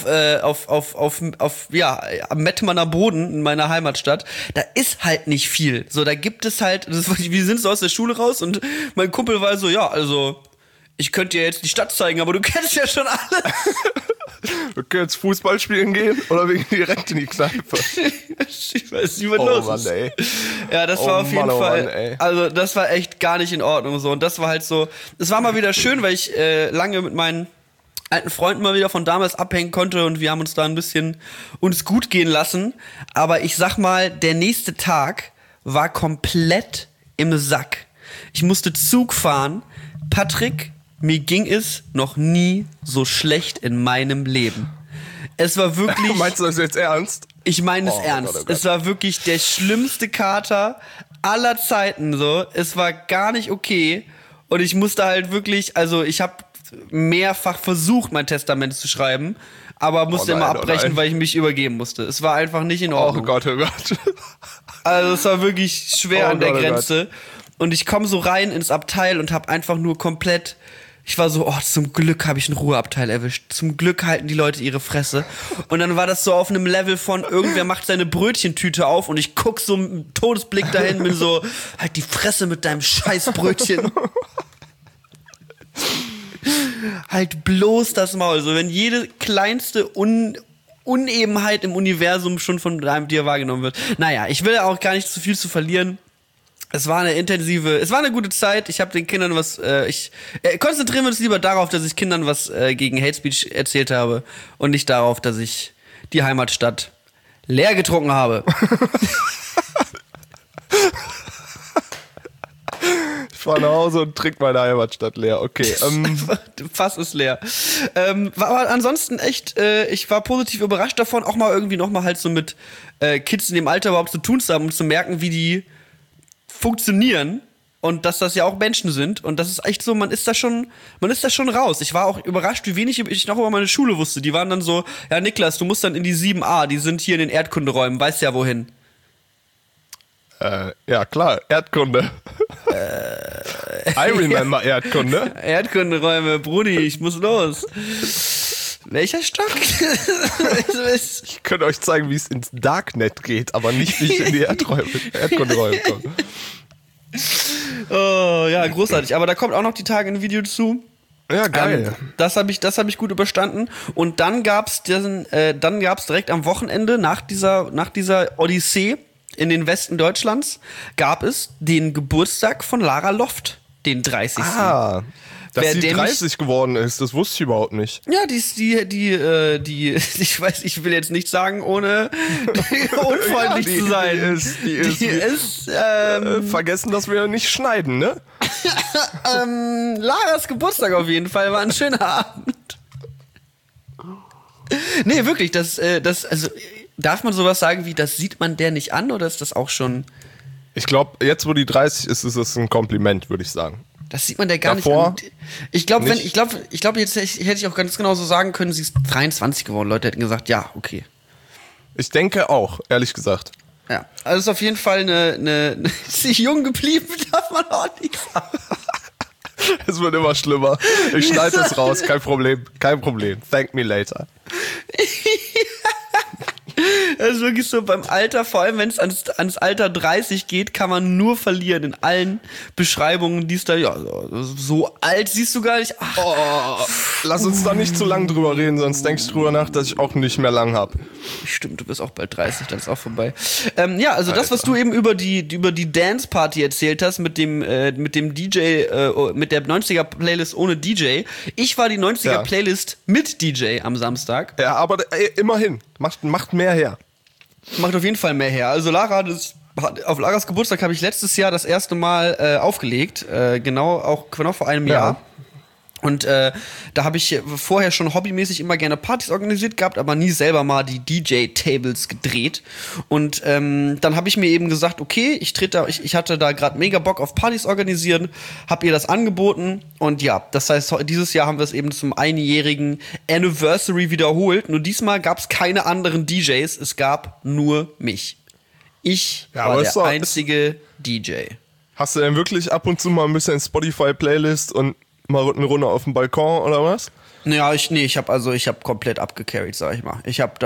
Mettmanner Boden in meiner Heimatstadt. Da ist halt nicht viel. So, da gibt es halt. Wir sind so aus der Schule raus und mein Kumpel war so, ja, also ich könnte dir jetzt die Stadt zeigen, aber du kennst ja schon alles. Wir können jetzt Fußball spielen gehen oder wir gehen direkt in die Kneipe. Ich weiß nicht, was los ist. Ey. Ja, das war auf jeden Fall, also das war echt gar nicht in Ordnung so. Und das war halt so, es war mal wieder schön, weil ich lange mit meinen alten Freunden mal wieder von damals abhängen konnte und wir haben uns da ein bisschen uns gut gehen lassen. Aber ich sag mal, der nächste Tag war komplett im Sack. Ich musste Zug fahren. Patrick, mir ging es noch nie so schlecht in meinem Leben. Es war wirklich... Meinst du das jetzt ernst? Ich meine es ernst. Gott, oh Gott. Es war wirklich der schlimmste Kater aller Zeiten so. Es war gar nicht okay. Und ich musste halt wirklich... Also ich habe mehrfach versucht, mein Testament zu schreiben, aber musste immer abbrechen, weil ich mich übergeben musste. Es war einfach nicht in Ordnung. Oh Gott, oh Gott. Also es war wirklich schwer an der Grenze. Und ich komme so rein ins Abteil und habe einfach nur komplett... Ich war so, zum Glück habe ich einen Ruheabteil erwischt. Zum Glück halten die Leute ihre Fresse. Und dann war das so auf einem Level von, irgendwer macht seine Brötchentüte auf und ich guck so mit Todesblick dahin, bin so, halt die Fresse mit deinem Scheißbrötchen. Halt bloß das Maul. So, wenn jede kleinste Unebenheit im Universum schon von dir wahrgenommen wird. Naja, ich will auch gar nicht zu viel zu verlieren. Es war eine gute Zeit. Ich habe den Kindern konzentrieren wir uns lieber darauf, dass ich Kindern was gegen Hate Speech erzählt habe und nicht darauf, dass ich die Heimatstadt leer getrunken habe. Ich fahre nach Hause und trinke meine Heimatstadt leer. Okay. Fass ist leer. War aber ansonsten echt, ich war positiv überrascht davon, auch mal irgendwie nochmal halt so mit Kids in dem Alter überhaupt zu tun zu haben, um zu merken, wie die funktionieren. Und dass das ja auch Menschen sind. Und das ist echt so, man ist da schon raus. Ich war auch überrascht, wie wenig ich noch über meine Schule wusste. Die waren dann so, ja Niklas, du musst dann in die 7a, die sind hier in den Erdkunderäumen, weißt ja wohin. Ja klar, Erdkunde. I remember Erdkunde. Erdkunderäume, Brudi, ich muss los. Welcher Stock? Ich könnte euch zeigen, wie es ins Darknet geht, aber nicht wie ich in die Erdkunderäume komme. Oh, ja, großartig. Aber da kommt auch noch die Tage ein Video zu. Ja, geil. Das hab ich gut überstanden. Und dann gab's direkt am Wochenende nach dieser Odyssee in den Westen Deutschlands gab es den Geburtstag von Lara Loft, den 30. Dass sie 30 geworden ist, das wusste ich überhaupt nicht. Ja, die ich weiß, ich will jetzt nicht sagen, ohne unfreundlich zu sein. Die ist vergessen, dass wir nicht schneiden, ne? Laras Geburtstag auf jeden Fall war ein schöner Abend. Nee, wirklich, also, darf man sowas sagen wie, das sieht man der nicht an, oder ist das auch schon... Ich glaube, jetzt wo die 30 ist es ein Kompliment, würde ich sagen. Das sieht man der gar davor nicht an. Ich glaube, jetzt hätte ich auch ganz genau so sagen können, sie ist 23 geworden. Leute hätten gesagt, ja, okay. Ich denke auch, ehrlich gesagt. Ja, also ist auf jeden Fall ist sie jung geblieben, darf man auch nicht sagen. Es wird immer schlimmer. Ich schneide es raus, kein Problem. Thank me later. Das ist wirklich so beim Alter, vor allem wenn es ans Alter 30 geht, kann man nur verlieren in allen Beschreibungen, die es da, ja, so alt siehst du gar nicht. Lass uns da nicht zu lang drüber reden, sonst denkst du drüber nach, dass ich auch nicht mehr lang habe. Stimmt, du bist auch bald 30, dann ist auch vorbei. Ja, also das, was du eben über die Dance-Party erzählt hast, mit dem DJ, mit der 90er-Playlist ohne DJ. Ich war die 90er-Playlist mit DJ am Samstag. Ja, aber immerhin, macht mehr her. Macht auf jeden Fall mehr her. Also auf Laras Geburtstag habe ich letztes Jahr das erste Mal aufgelegt, genau vor einem Jahr. Und da habe ich vorher schon hobbymäßig immer gerne Partys organisiert gehabt, aber nie selber mal die DJ-Tables gedreht. Und dann habe ich mir eben gesagt, okay, ich hatte da gerade mega Bock auf Partys organisieren, habe ihr das angeboten. Und ja, das heißt, dieses Jahr haben wir es eben zum einjährigen Anniversary wiederholt. Nur diesmal gab es keine anderen DJs, es gab nur mich. Ich war der einzige DJ. Hast du denn wirklich ab und zu mal ein bisschen Spotify-Playlist und mal eine Runde auf dem Balkon oder was? Ja, ich habe komplett abgecarried, sag ich mal. Ich habe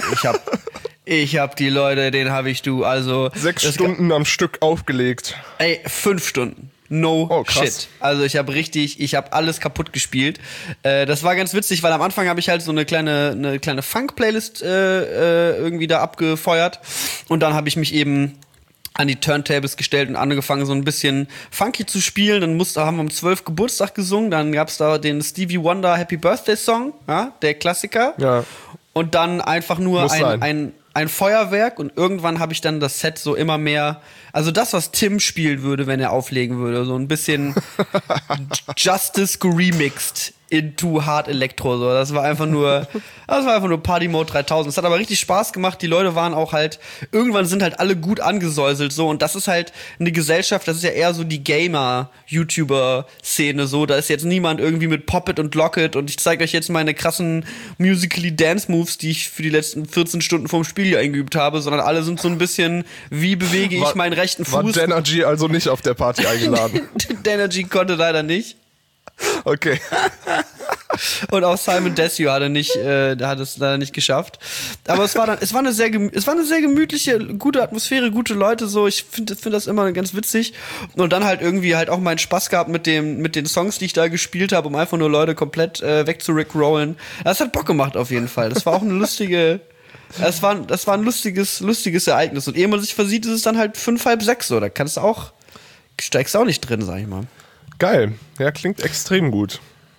die Leute, also 6 Stunden am Stück aufgelegt. 5 Stunden. No shit. Also ich habe alles kaputt gespielt. Das war ganz witzig, weil am Anfang habe ich halt so eine kleine Funk-Playlist irgendwie da abgefeuert. Und dann habe ich mich eben an die Turntables gestellt und angefangen, so ein bisschen funky zu spielen. Dann haben wir um 12 Geburtstag gesungen. Dann gab's da den Stevie Wonder Happy Birthday Song, ja, der Klassiker. Ja. Und dann einfach nur ein Feuerwerk. Und irgendwann habe ich dann das Set so immer mehr, also das, was Tim spielen würde, wenn er auflegen würde, so ein bisschen Justice geremixed into Hard Electro, so. Das war einfach nur Party Mode 3000. Es hat aber richtig Spaß gemacht. Die Leute waren auch halt, irgendwann sind halt alle gut angesäuselt, so. Und das ist halt eine Gesellschaft, das ist ja eher so die Gamer-YouTuber-Szene, so. Da ist jetzt niemand irgendwie mit Pop-It und Lock-It und ich zeige euch jetzt meine krassen Musically Dance Moves, die ich für die letzten 14 Stunden vorm Spiel hier eingeübt habe, sondern alle sind so ein bisschen, wie bewege ich meinen rechten Fuß. War Denergy also nicht auf der Party eingeladen? Denergy konnte leider nicht. Okay. Und auch Simon Desue hat es leider nicht geschafft. Aber es war eine sehr gemütliche, gute Atmosphäre, gute Leute, so. Ich finde das immer ganz witzig. Und dann halt irgendwie halt auch meinen Spaß gehabt mit den Songs, die ich da gespielt habe, um einfach nur Leute komplett wegzurickrollen. Das hat Bock gemacht auf jeden Fall. Das war auch eine lustige, das war ein lustiges Ereignis. Und ehe man sich versieht, ist es dann halt 5, halb 6 so. Da steigst du auch nicht drin, sag ich mal. Geil. Ja, klingt extrem gut.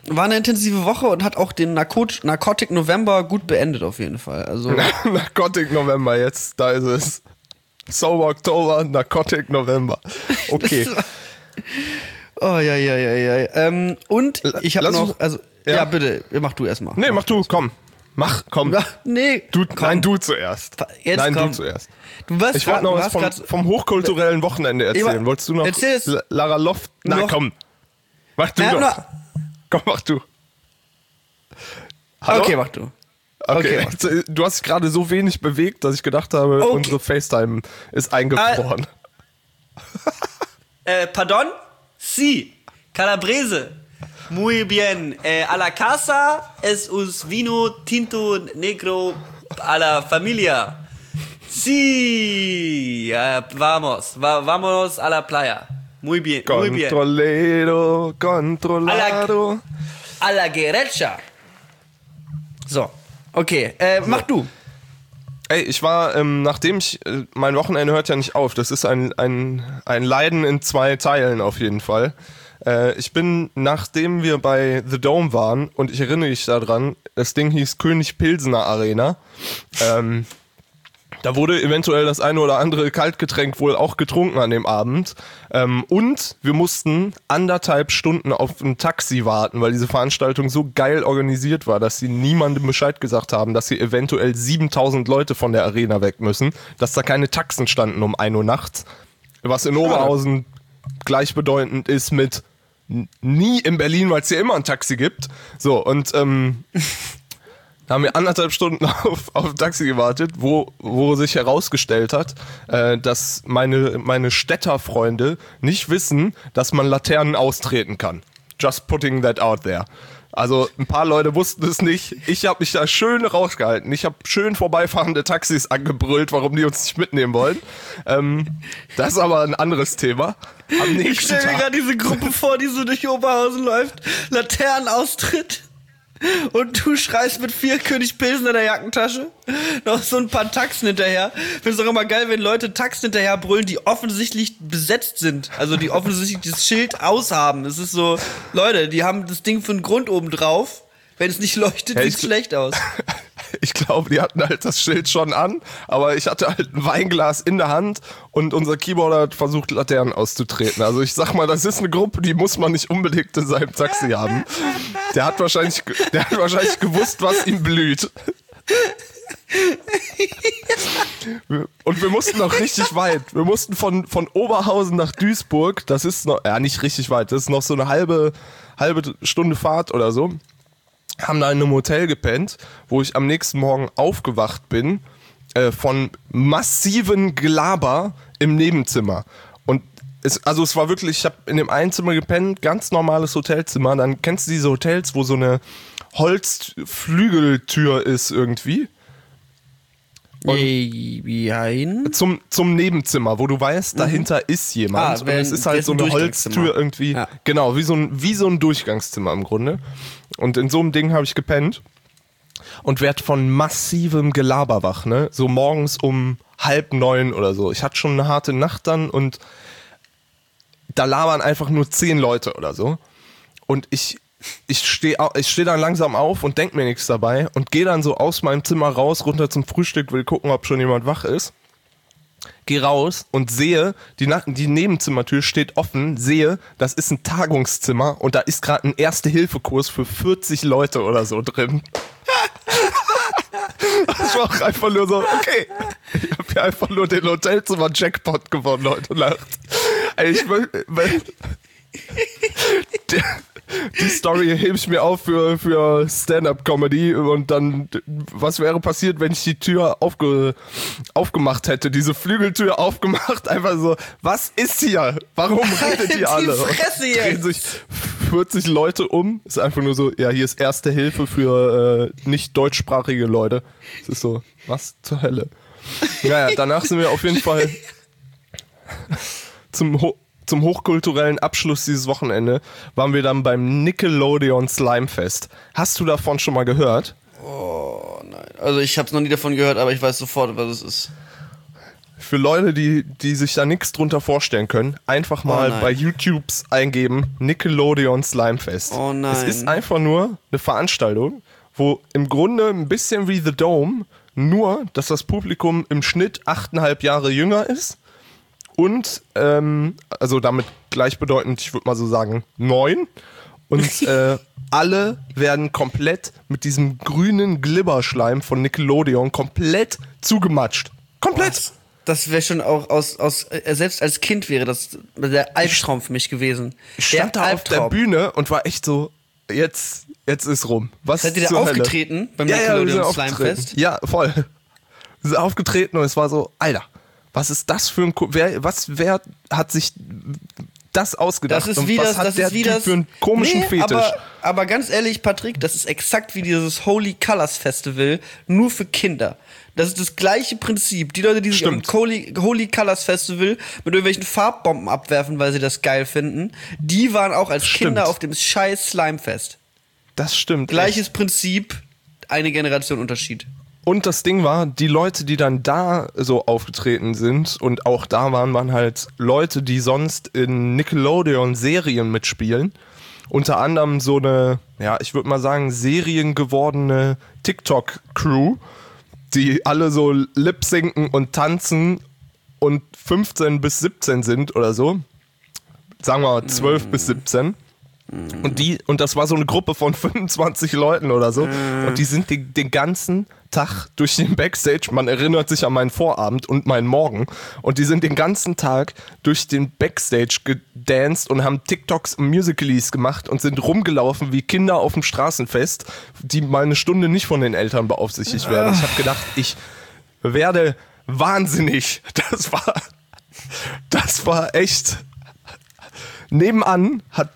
war eine intensive Woche und hat auch den Narcotic November gut beendet auf jeden Fall. Also Narcotic November, jetzt, da ist es. Sober Oktober, Narcotic November. Okay. Oh, ja. Und ich habe noch, also, ja, bitte, mach du erstmal. Nee, mach du, komm. Komm. Nee. Nein, du zuerst. Du zuerst. Ich wollte noch was vom hochkulturellen Wochenende erzählen. Wolltest du noch Lara Loft? Na, komm. Mach du doch. Komm, mach du. Hallo? Okay, mach du. Okay. Du hast dich gerade so wenig bewegt, dass ich gedacht habe, unsere FaceTime ist eingefroren. Pardon? Sí. Calabrese. Muy bien. A la casa es us vino tinto negro a la familia. Sí. Vamos a la playa. Muy bien. Controlado. A la derecha. So. Okay. Mach du. Ey, ich war, nachdem mein Wochenende hört ja nicht auf. Das ist ein Leiden in 2 Teilen auf jeden Fall. Ich bin, nachdem wir bei The Dome waren, und ich erinnere mich daran, das Ding hieß König Pilsener Arena, da wurde eventuell das eine oder andere Kaltgetränk wohl auch getrunken an dem Abend. Und wir mussten 1,5 Stunden auf ein Taxi warten, weil diese Veranstaltung so geil organisiert war, dass sie niemandem Bescheid gesagt haben, dass sie eventuell 7.000 Leute von der Arena weg müssen, dass da keine Taxen standen um 1 Uhr nachts, was in Oberhausen gleichbedeutend ist mit nie in Berlin, weil es hier immer ein Taxi gibt. So, und da haben wir 1,5 Stunden auf ein Taxi gewartet, wo sich herausgestellt hat, dass meine Städterfreunde nicht wissen, dass man Laternen austreten kann. Just putting that out there. Also ein paar Leute wussten es nicht. Ich habe mich da schön rausgehalten. Ich habe schön vorbeifahrende Taxis angebrüllt, warum die uns nicht mitnehmen wollen. Das ist aber ein anderes Thema. Ich stelle mir gerade diese Gruppe vor, die so durch Oberhausen läuft, Laternenaustritt. Und du schreist mit 4 König Pilsen in der Jackentasche. Noch so ein paar Taxen hinterher. Ich finde es auch immer geil, wenn Leute Taxen hinterher brüllen, die offensichtlich besetzt sind. Also die offensichtlich das Schild aushaben. Es ist so, Leute, die haben das Ding für einen Grund oben drauf. Wenn es nicht leuchtet, sieht es schlecht aus. Ich glaube, die hatten halt das Schild schon an, aber ich hatte halt ein Weinglas in der Hand und unser Keyboarder hat versucht, Laternen auszutreten. Also ich sag mal, das ist eine Gruppe, die muss man nicht unbedingt in seinem Taxi haben. Der hat wahrscheinlich gewusst, was ihm blüht. Und wir mussten noch richtig weit. Wir mussten von Oberhausen nach Duisburg, das ist noch, ja nicht richtig weit, das ist noch so eine halbe Stunde Fahrt oder so. Haben da in einem Hotel gepennt, wo ich am nächsten Morgen aufgewacht bin von massiven Gelaber im Nebenzimmer. Und es war wirklich, ich habe in dem einen Zimmer gepennt, ganz normales Hotelzimmer. Dann kennst du diese Hotels, wo so eine Holzflügeltür ist irgendwie? Zum Nebenzimmer, wo du weißt, dahinter ist jemand. Und es ist halt so eine Holztür irgendwie. Ja. Genau, wie so ein Durchgangszimmer im Grunde. Und in so einem Ding habe ich gepennt und werd von massivem Gelaber wach, ne? So morgens um 8:30 oder so. Ich hatte schon eine harte Nacht dann und da labern einfach nur 10 Leute oder so. Und ich steh dann langsam auf und denk mir nichts dabei und gehe dann so aus meinem Zimmer raus, runter zum Frühstück, will gucken, ob schon jemand wach ist. Geh raus und sehe, die Nebenzimmertür steht offen, sehe, das ist ein Tagungszimmer und da ist gerade ein Erste-Hilfe-Kurs für 40 Leute oder so drin. Das war auch einfach nur so, okay, ich habe hier einfach nur den Hotelzimmer-Jackpot gewonnen heute Nacht. Die Story hebe ich mir auf für Stand-Up-Comedy und dann, was wäre passiert, wenn ich die Tür aufgemacht hätte, diese Flügeltür aufgemacht, einfach so, was ist hier? Warum redet ihr alle? Drehen sich 40 Leute um, ist einfach nur so, ja, hier ist Erste Hilfe für nicht deutschsprachige Leute. Es ist so, was zur Hölle? Naja, danach sind wir auf jeden Fall zum hochkulturellen Abschluss dieses Wochenende waren wir dann beim Nickelodeon Slimefest. Hast du davon schon mal gehört? Oh, nein. Also ich habe noch nie davon gehört, aber ich weiß sofort, was es ist. für Leute, die sich da nichts drunter vorstellen können, einfach mal bei YouTubes eingeben, Nickelodeon Slimefest. Oh nein. Es ist einfach nur eine Veranstaltung, wo im Grunde ein bisschen wie The Dome, nur, dass das Publikum im Schnitt 8,5 Jahre jünger ist und, also damit gleichbedeutend, ich würde mal so sagen, 9. Und alle werden komplett mit diesem grünen Glibberschleim von Nickelodeon komplett zugematscht. Komplett! Das wäre schon auch selbst als Kind wäre das der Albtraum für mich gewesen. Ich stand da auf der Bühne und war echt so, jetzt ist rum. Was seid ihr da aufgetreten beim Nickelodeon Slimefest? Ja, voll. Wir sind aufgetreten und es war so, Alter, was ist das für ein... Wer hat sich das ausgedacht? Das ist wie das, das ist wie das für einen komischen Fetisch? Aber ganz ehrlich, Patrick, das ist exakt wie dieses Holy Colors Festival, nur für Kinder. Das ist das gleiche Prinzip. Die Leute, die sich am Holy Colors Festival mit irgendwelchen Farbbomben abwerfen, weil sie das geil finden, die waren auch als Kinder auf dem scheiß Slimefest. Das stimmt. Gleiches Prinzip, eine Generation Unterschied. Und das Ding war, die Leute, die dann da so aufgetreten sind und auch da waren halt Leute, die sonst in Nickelodeon-Serien mitspielen. Unter anderem so eine, ja, ich würde mal sagen, seriengewordene TikTok-Crew, die alle so lip-sinken und tanzen und 15 bis 17 sind oder so. Sagen wir mal 12 bis 17. Und das war so eine Gruppe von 25 Leuten oder so. Und die sind den ganzen Tag durch den Backstage, man erinnert sich an meinen Vorabend und meinen Morgen, und die sind den ganzen Tag durch den Backstage gedanced und haben TikToks und Musicalies gemacht und sind rumgelaufen wie Kinder auf dem Straßenfest, die mal eine Stunde nicht von den Eltern beaufsichtigt werden. Ich habe gedacht, ich werde wahnsinnig. Das war echt. Nebenan hat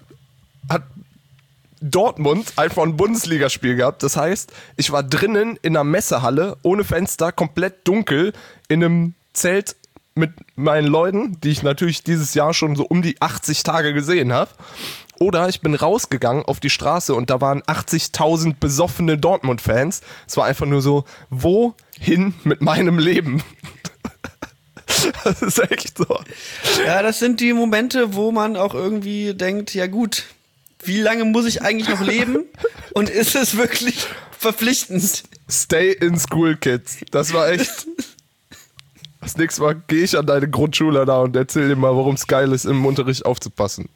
Dortmund einfach ein Bundesligaspiel gehabt. Das heißt, ich war drinnen in einer Messehalle, ohne Fenster, komplett dunkel, in einem Zelt mit meinen Leuten, die ich natürlich dieses Jahr schon so um die 80 Tage gesehen habe. Oder ich bin rausgegangen auf die Straße und da waren 80.000 besoffene Dortmund-Fans. Es war einfach nur so, wohin mit meinem Leben? Das ist echt so. Ja, das sind die Momente, wo man auch irgendwie denkt, ja gut, wie lange muss ich eigentlich noch leben? Und ist es wirklich verpflichtend? Stay in school, kids. Das war echt... Das nächste Mal gehe ich an deine Grundschule da und erzähl dir mal, warum es geil ist, im Unterricht aufzupassen.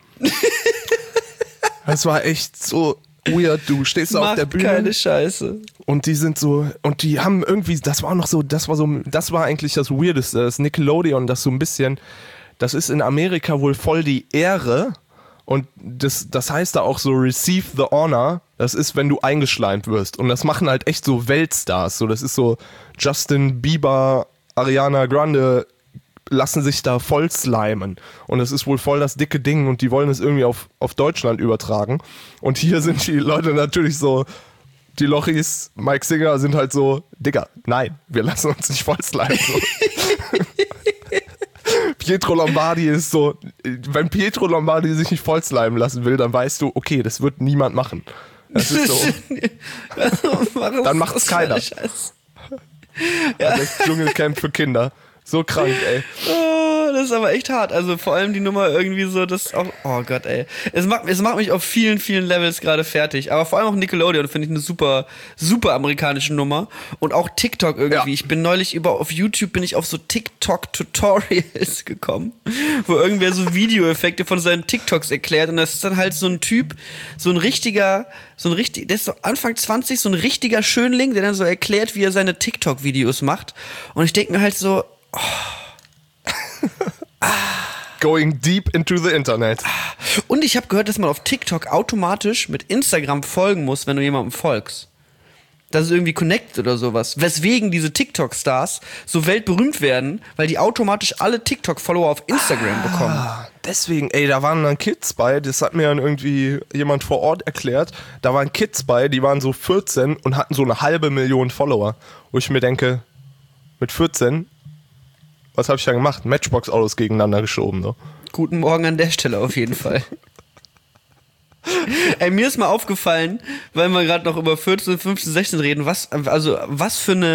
Das war echt so weird. Du stehst auf der Bühne. Keine Scheiße. Und die sind so, und die haben irgendwie, das war eigentlich das Weirdeste, das Nickelodeon, das so ein bisschen, das ist in Amerika wohl voll die Ehre. Und das heißt da auch so Receive the Honor. Das ist, wenn du eingeschleimt wirst. Und das machen halt echt so Weltstars. So, das ist so Justin Bieber, Ariana Grande lassen sich da voll slimen. Und das ist wohl voll das dicke Ding. Und die wollen es irgendwie auf Deutschland übertragen. Und hier sind die Leute natürlich so, die Lochis, Mike Singer sind halt so, Digga, nein, wir lassen uns nicht voll slimen. So. Pietro Lombardi ist so, wenn Pietro Lombardi sich nicht vollslimen lassen will, dann weißt du, okay, das wird niemand machen. Das ist so. Dann macht es keiner. Ja. Das Dschungelcamp für Kinder. So krank, ey. Oh, das ist aber echt hart. Also vor allem die Nummer irgendwie so, das auch, oh Gott, ey. Es macht mich auf vielen, vielen Levels gerade fertig. Aber vor allem auch Nickelodeon finde ich eine super, super amerikanische Nummer. Und auch TikTok irgendwie. Ja. Ich bin neulich auf YouTube bin ich auf so TikTok-Tutorials gekommen, wo irgendwer so Videoeffekte von seinen TikToks erklärt. Und das ist dann halt so ein Typ, der ist so Anfang 20, so ein richtiger Schönling, der dann so erklärt, wie er seine TikTok-Videos macht. Und ich denke mir halt so, Going deep into the Internet. Und ich habe gehört, dass man auf TikTok automatisch mit Instagram folgen muss, wenn du jemandem folgst. Das ist irgendwie connected oder sowas. Weswegen diese TikTok-Stars so weltberühmt werden, weil die automatisch alle TikTok-Follower auf Instagram bekommen. Deswegen, ey, da waren dann Kids bei, das hat mir dann irgendwie jemand vor Ort erklärt, da waren Kids bei, die waren so 14 und hatten so 500.000 Follower. Wo ich mir denke, mit 14... Was habe ich da gemacht? Matchbox-Autos gegeneinander geschoben. So. Guten Morgen an der Stelle auf jeden Fall. Ey, mir ist mal aufgefallen, weil wir gerade noch über 14, 15, 16 reden, was für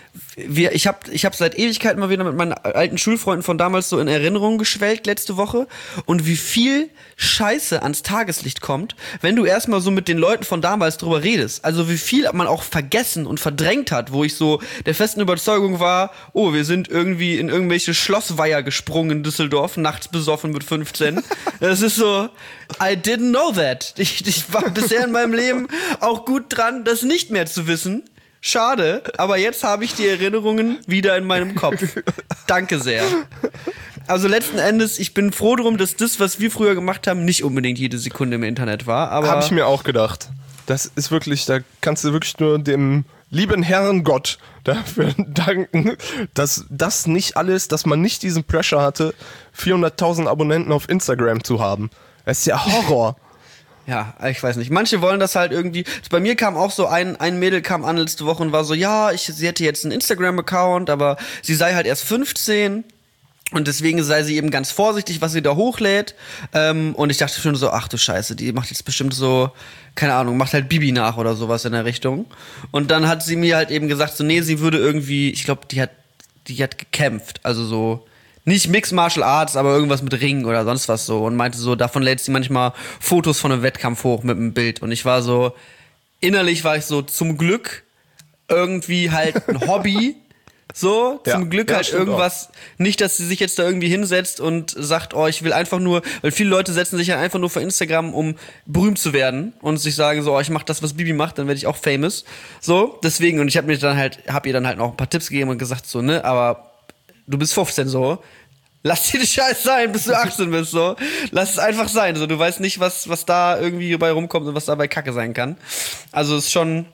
ich hab seit Ewigkeiten mal wieder mit meinen alten Schulfreunden von damals so in Erinnerung geschwelgt letzte Woche und wie viel Scheiße ans Tageslicht kommt, wenn du erstmal so mit den Leuten von damals drüber redest. Also wie viel man auch vergessen und verdrängt hat, wo ich so der festen Überzeugung war, oh, wir sind irgendwie in irgendwelche Schlossweiher gesprungen in Düsseldorf, nachts besoffen mit 15. Das ist so, I didn't know that. Ich war bisher in meinem Leben auch gut dran, das nicht mehr zu wissen. Schade, aber jetzt habe ich die Erinnerungen wieder in meinem Kopf. Danke sehr. Also letzten Endes, ich bin froh drum, dass das, was wir früher gemacht haben, nicht unbedingt jede Sekunde im Internet war. Aber habe ich mir auch gedacht. Das ist wirklich, da kannst du wirklich nur dem lieben Herrn Gott dafür danken, dass das nicht alles, dass man nicht diesen Pressure hatte, 400.000 Abonnenten auf Instagram zu haben. Das ist ja Horror. Ja, ich weiß nicht. Manche wollen das halt irgendwie. Bei mir kam auch so ein Mädel kam an letzte Woche und war so, ja, sie hätte jetzt einen Instagram-Account, aber sie sei halt erst 15 und deswegen sei sie eben ganz vorsichtig, was sie da hochlädt. Und ich dachte schon so, ach du Scheiße, die macht jetzt bestimmt so, keine Ahnung, macht halt Bibi nach oder sowas in der Richtung. Und dann hat sie mir halt eben gesagt, so, nee, sie würde irgendwie, ich glaube, die hat gekämpft, also so. Nicht Mixed Martial Arts, aber irgendwas mit Ringen oder sonst was so. Und meinte so, davon lädt sie manchmal Fotos von einem Wettkampf hoch mit einem Bild. Und ich war so, innerlich war ich so, zum Glück irgendwie halt ein Hobby. So, zum Glück halt irgendwas. Auch. Nicht, dass sie sich jetzt da irgendwie hinsetzt und sagt, oh, ich will einfach nur, weil viele Leute setzen sich ja einfach nur für Instagram, um berühmt zu werden und sich sagen so, oh, ich mach das, was Bibi macht, dann werde ich auch famous. So, deswegen, und ich hab ihr dann halt noch ein paar Tipps gegeben und gesagt so, ne, aber du bist 15 so. Lass dir die Scheiß sein, bis du 18 bist, so. Lass es einfach sein, so. Du weißt nicht, was da irgendwie bei rumkommt und was dabei Kacke sein kann. Also, es ist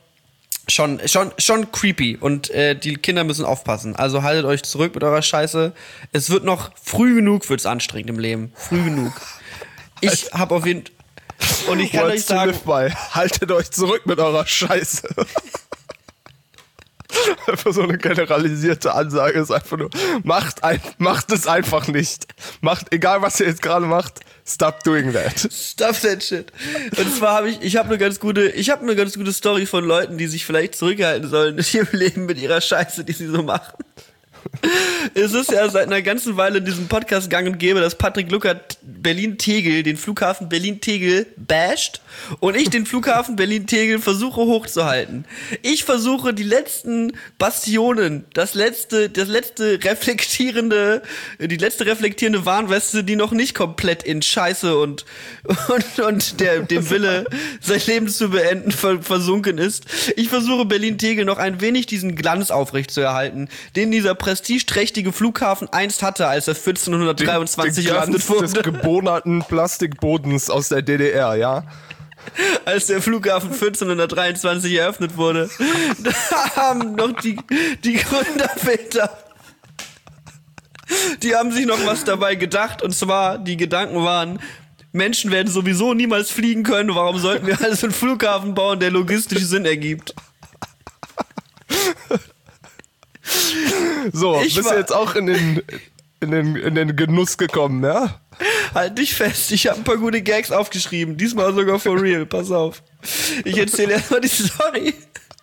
schon creepy. Und, die Kinder müssen aufpassen. Also, haltet euch zurück mit eurer Scheiße. Es wird noch früh genug, wird's anstrengend im Leben. Früh genug. Ich hab auf jeden und ich kann euch sagen, haltet euch zurück mit eurer Scheiße. Einfach so eine generalisierte Ansage ist einfach nur, macht es einfach nicht. Egal was ihr jetzt gerade macht, stop doing that. Stop that shit. Und zwar ich habe eine ganz gute Story von Leuten, die sich vielleicht zurückhalten sollen in ihrem Leben mit ihrer Scheiße, die sie so machen. Es ist ja seit einer ganzen Weile in diesem Podcast gang und gäbe, dass Patrick Luckert Berlin-Tegel, den Flughafen Berlin-Tegel basht und ich den Flughafen Berlin-Tegel versuche hochzuhalten. Ich versuche die letzten Bastionen, die letzte reflektierende Warnweste, die noch nicht komplett in Scheiße und dem Wille, sein Leben zu beenden, versunken ist. Ich versuche Berlin-Tegel noch ein wenig diesen Glanz aufrechtzuerhalten, den dieser prestigeträchtige Flughafen einst hatte, als er 1423 eröffnet wurde. Des gebohnerten Plastikbodens aus der DDR, ja? Als der Flughafen 1423 eröffnet wurde, da haben noch die Gründerväter, die haben sich noch was dabei gedacht, und zwar, die Gedanken waren, Menschen werden sowieso niemals fliegen können, warum sollten wir also einen Flughafen bauen, der logistisch Sinn ergibt? So, bist du jetzt auch in den Genuss gekommen, ja? Halt dich fest, ich habe ein paar gute Gags aufgeschrieben, diesmal sogar for real, pass auf. Ich erzähle erstmal die Story.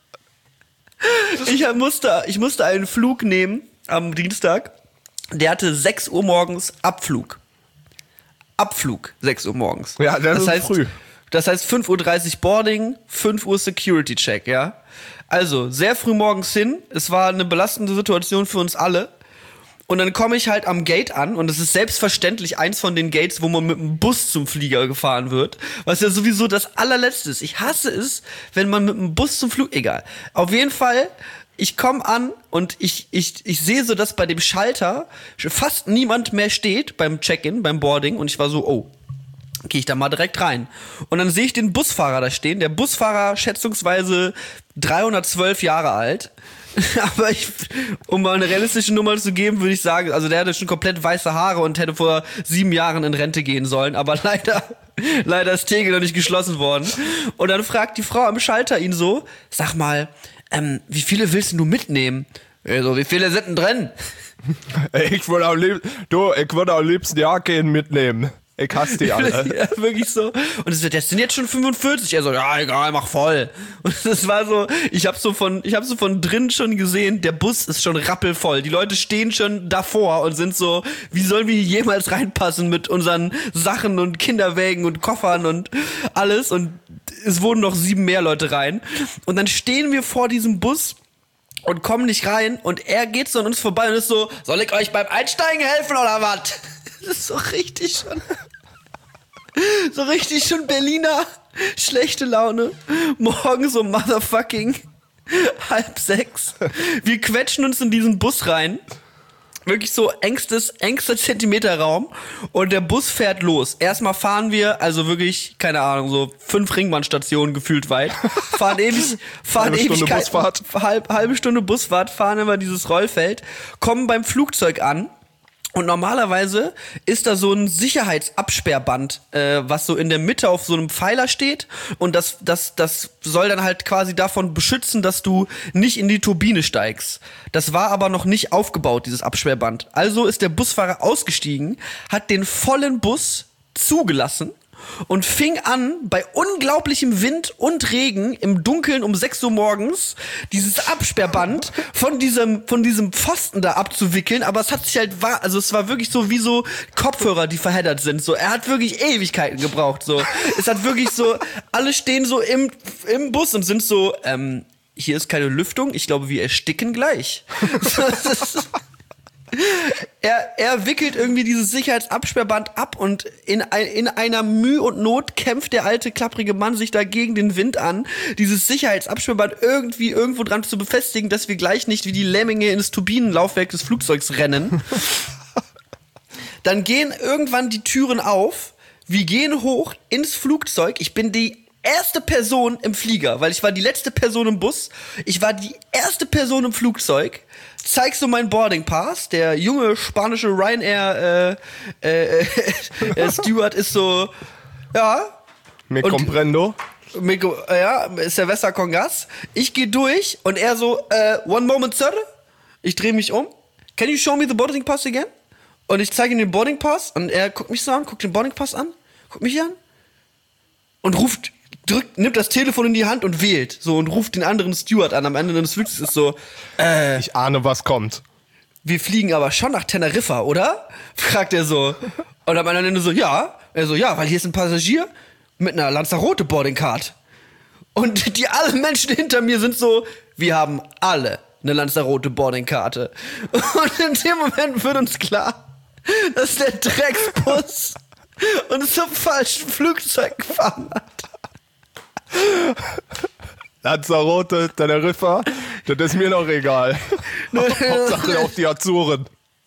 Ich musste einen Flug nehmen am Dienstag, der hatte 6 Uhr morgens Abflug, 6 Uhr morgens. Ja, das heißt früh. Das heißt 5:30 Uhr Boarding, 5 Uhr Security Check, ja? Also, sehr früh morgens hin, es war eine belastende Situation für uns alle. Und dann komme ich halt am Gate an und es ist selbstverständlich eins von den Gates, wo man mit dem Bus zum Flieger gefahren wird, was ja sowieso das allerletzte ist. Ich hasse es, wenn man mit dem Bus zum Flug, egal. Auf jeden Fall, ich komme an und ich sehe so, dass bei dem Schalter fast niemand mehr steht beim Check-in, beim Boarding, und ich war so, oh, gehe ich da mal direkt rein. Und dann sehe ich den Busfahrer da stehen. Der Busfahrer schätzungsweise 312 Jahre alt. Aber um mal eine realistische Nummer zu geben, würde ich sagen, also der hatte schon komplett weiße Haare und hätte vor 7 Jahren in Rente gehen sollen. Aber leider ist Tegel noch nicht geschlossen worden. Und dann fragt die Frau am Schalter ihn so, sag mal, wie viele willst du mitnehmen? So, wie viele sind denn drin? Ich würde am liebsten Jacke mitnehmen. Ich hasse die alle. Ja, wirklich so. Und es wird, das sind jetzt schon 45. Er so, ja, egal, mach voll. Und das war so, ich hab so von drin schon gesehen, der Bus ist schon rappelvoll. Die Leute stehen schon davor und sind so, wie sollen wir hier jemals reinpassen mit unseren Sachen und Kinderwägen und Koffern und alles. Und es wurden noch 7 mehr Leute rein. Und dann stehen wir vor diesem Bus und kommen nicht rein und er geht so an uns vorbei und ist so, soll ich euch beim Einsteigen helfen oder was? Das ist so richtig schon Berliner schlechte Laune. Morgens um motherfucking 5:30. Wir quetschen uns in diesen Bus rein. Wirklich so engster Zentimeterraum und der Bus fährt los. Erstmal fahren wir, also wirklich, keine Ahnung, so 5 Ringbahnstationen gefühlt weit. Halbe Stunde Busfahrt, fahren über dieses Rollfeld, kommen beim Flugzeug an. Und normalerweise ist da so ein Sicherheitsabsperrband, was so in der Mitte auf so einem Pfeiler steht. Und das soll dann halt quasi davon beschützen, dass du nicht in die Turbine steigst. Das war aber noch nicht aufgebaut, dieses Absperrband. Also ist der Busfahrer ausgestiegen, hat den vollen Bus zugelassen und fing an, bei unglaublichem Wind und Regen im Dunkeln um 6 Uhr morgens dieses Absperrband von diesem Pfosten da abzuwickeln, aber es hat sich halt es war wirklich so wie so Kopfhörer, die verheddert sind, so. Er hat wirklich Ewigkeiten gebraucht, so. Es hat wirklich so, alle stehen so im Bus und sind so, hier ist keine Lüftung, ich glaube, wir ersticken gleich. Er wickelt irgendwie dieses Sicherheitsabsperrband ab und in einer Mühe und Not kämpft der alte, klapprige Mann sich da gegen den Wind an, dieses Sicherheitsabsperrband irgendwie irgendwo dran zu befestigen, dass wir gleich nicht wie die Lemminge ins Turbinenlaufwerk des Flugzeugs rennen. Dann gehen irgendwann die Türen auf, wir gehen hoch ins Flugzeug, ich bin die erste Person im Flieger, weil ich war die letzte Person im Bus, ich war die erste Person im Flugzeug, zeig so meinen Boarding Pass, der junge spanische Ryanair Steward ist so, ja. Me comprendo. Ja, Silvester con gas. Ich gehe durch und er so, one moment, sir. Ich drehe mich um. Can you show me the boarding pass again? Und ich zeige ihm den Boarding Pass und er guckt mich so an, guckt den Boarding Pass an, guckt mich an und nimmt das Telefon in die Hand und wählt. So, und ruft den anderen Steward an. Am Ende des Flugs ist so, ich ahne, was kommt. Wir fliegen aber schon nach Teneriffa, oder? Fragt er so. Und am Ende so, ja. Er so, ja, weil hier ist ein Passagier mit einer Lanzarote Boarding Card. Und alle Menschen hinter mir sind so, wir haben alle eine Lanzarote Boarding Karte. Und in dem Moment wird uns klar, dass der Drecksbus uns zum falschen Flugzeug gefahren hat. Lanzarote, Teneriffa, das ist mir noch egal. Hauptsache auf die Azoren.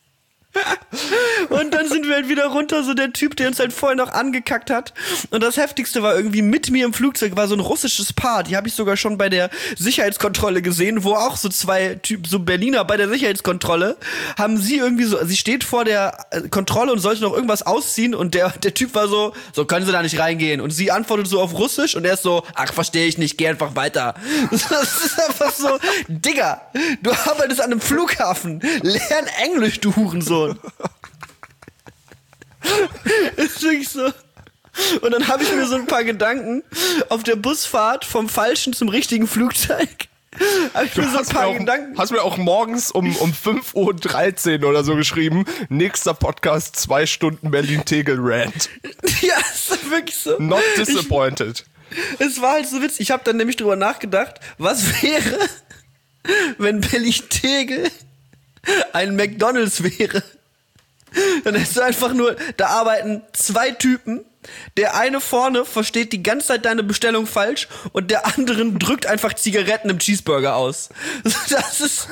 Und dann sind wir halt wieder runter, so der Typ, der uns halt vorher noch angekackt hat. Und das Heftigste war irgendwie, mit mir im Flugzeug war so ein russisches Paar, die habe ich sogar schon bei der Sicherheitskontrolle gesehen, wo auch so 2 so Berliner bei der Sicherheitskontrolle haben sie irgendwie so, sie steht vor der Kontrolle und sollte noch irgendwas ausziehen und der Typ war so können sie da nicht reingehen. Und sie antwortet so auf Russisch und er ist so, ach, verstehe ich nicht, geh einfach weiter. Das ist einfach so, Digga, du arbeitest an einem Flughafen, lern Englisch, du Hurensohn. Ist wirklich so. Und dann habe ich mir so ein paar Gedanken auf der Busfahrt vom falschen zum richtigen Flugzeug. Hast mir auch morgens um 5:13 Uhr oder so geschrieben, nächster Podcast 2 Stunden Berlin-Tegel-Rant. Ja, ist wirklich so. Not disappointed. Es war halt so witzig. Ich habe dann nämlich drüber nachgedacht, was wäre, wenn Berlin-Tegel ein McDonald's wäre. Dann hättest du einfach nur, da arbeiten 2 Typen, der eine vorne versteht die ganze Zeit deine Bestellung falsch und der andere drückt einfach Zigaretten im Cheeseburger aus. Das ist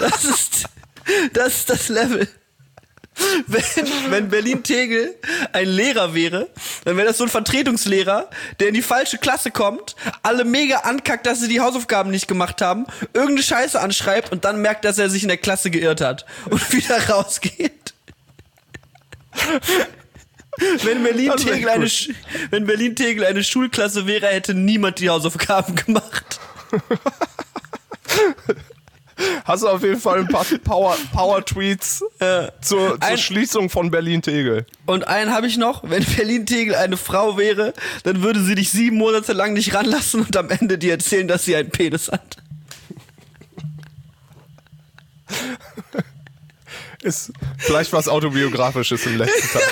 das Level. Wenn Berlin-Tegel ein Lehrer wäre, dann wäre das so ein Vertretungslehrer, der in die falsche Klasse kommt, alle mega ankackt, dass sie die Hausaufgaben nicht gemacht haben, irgendeine Scheiße anschreibt und dann merkt, dass er sich in der Klasse geirrt hat und wieder rausgeht. Wenn Berlin-Tegel eine Schulklasse wäre, hätte niemand die Hausaufgaben gemacht. Hast du auf jeden Fall ein paar Power-Tweets zur Schließung von Berlin-Tegel. Und einen habe ich noch, wenn Berlin-Tegel eine Frau wäre, dann würde sie dich 7 Monate lang nicht ranlassen und am Ende dir erzählen, dass sie einen Penis hat. Ist vielleicht was Autobiografisches im letzten Teil.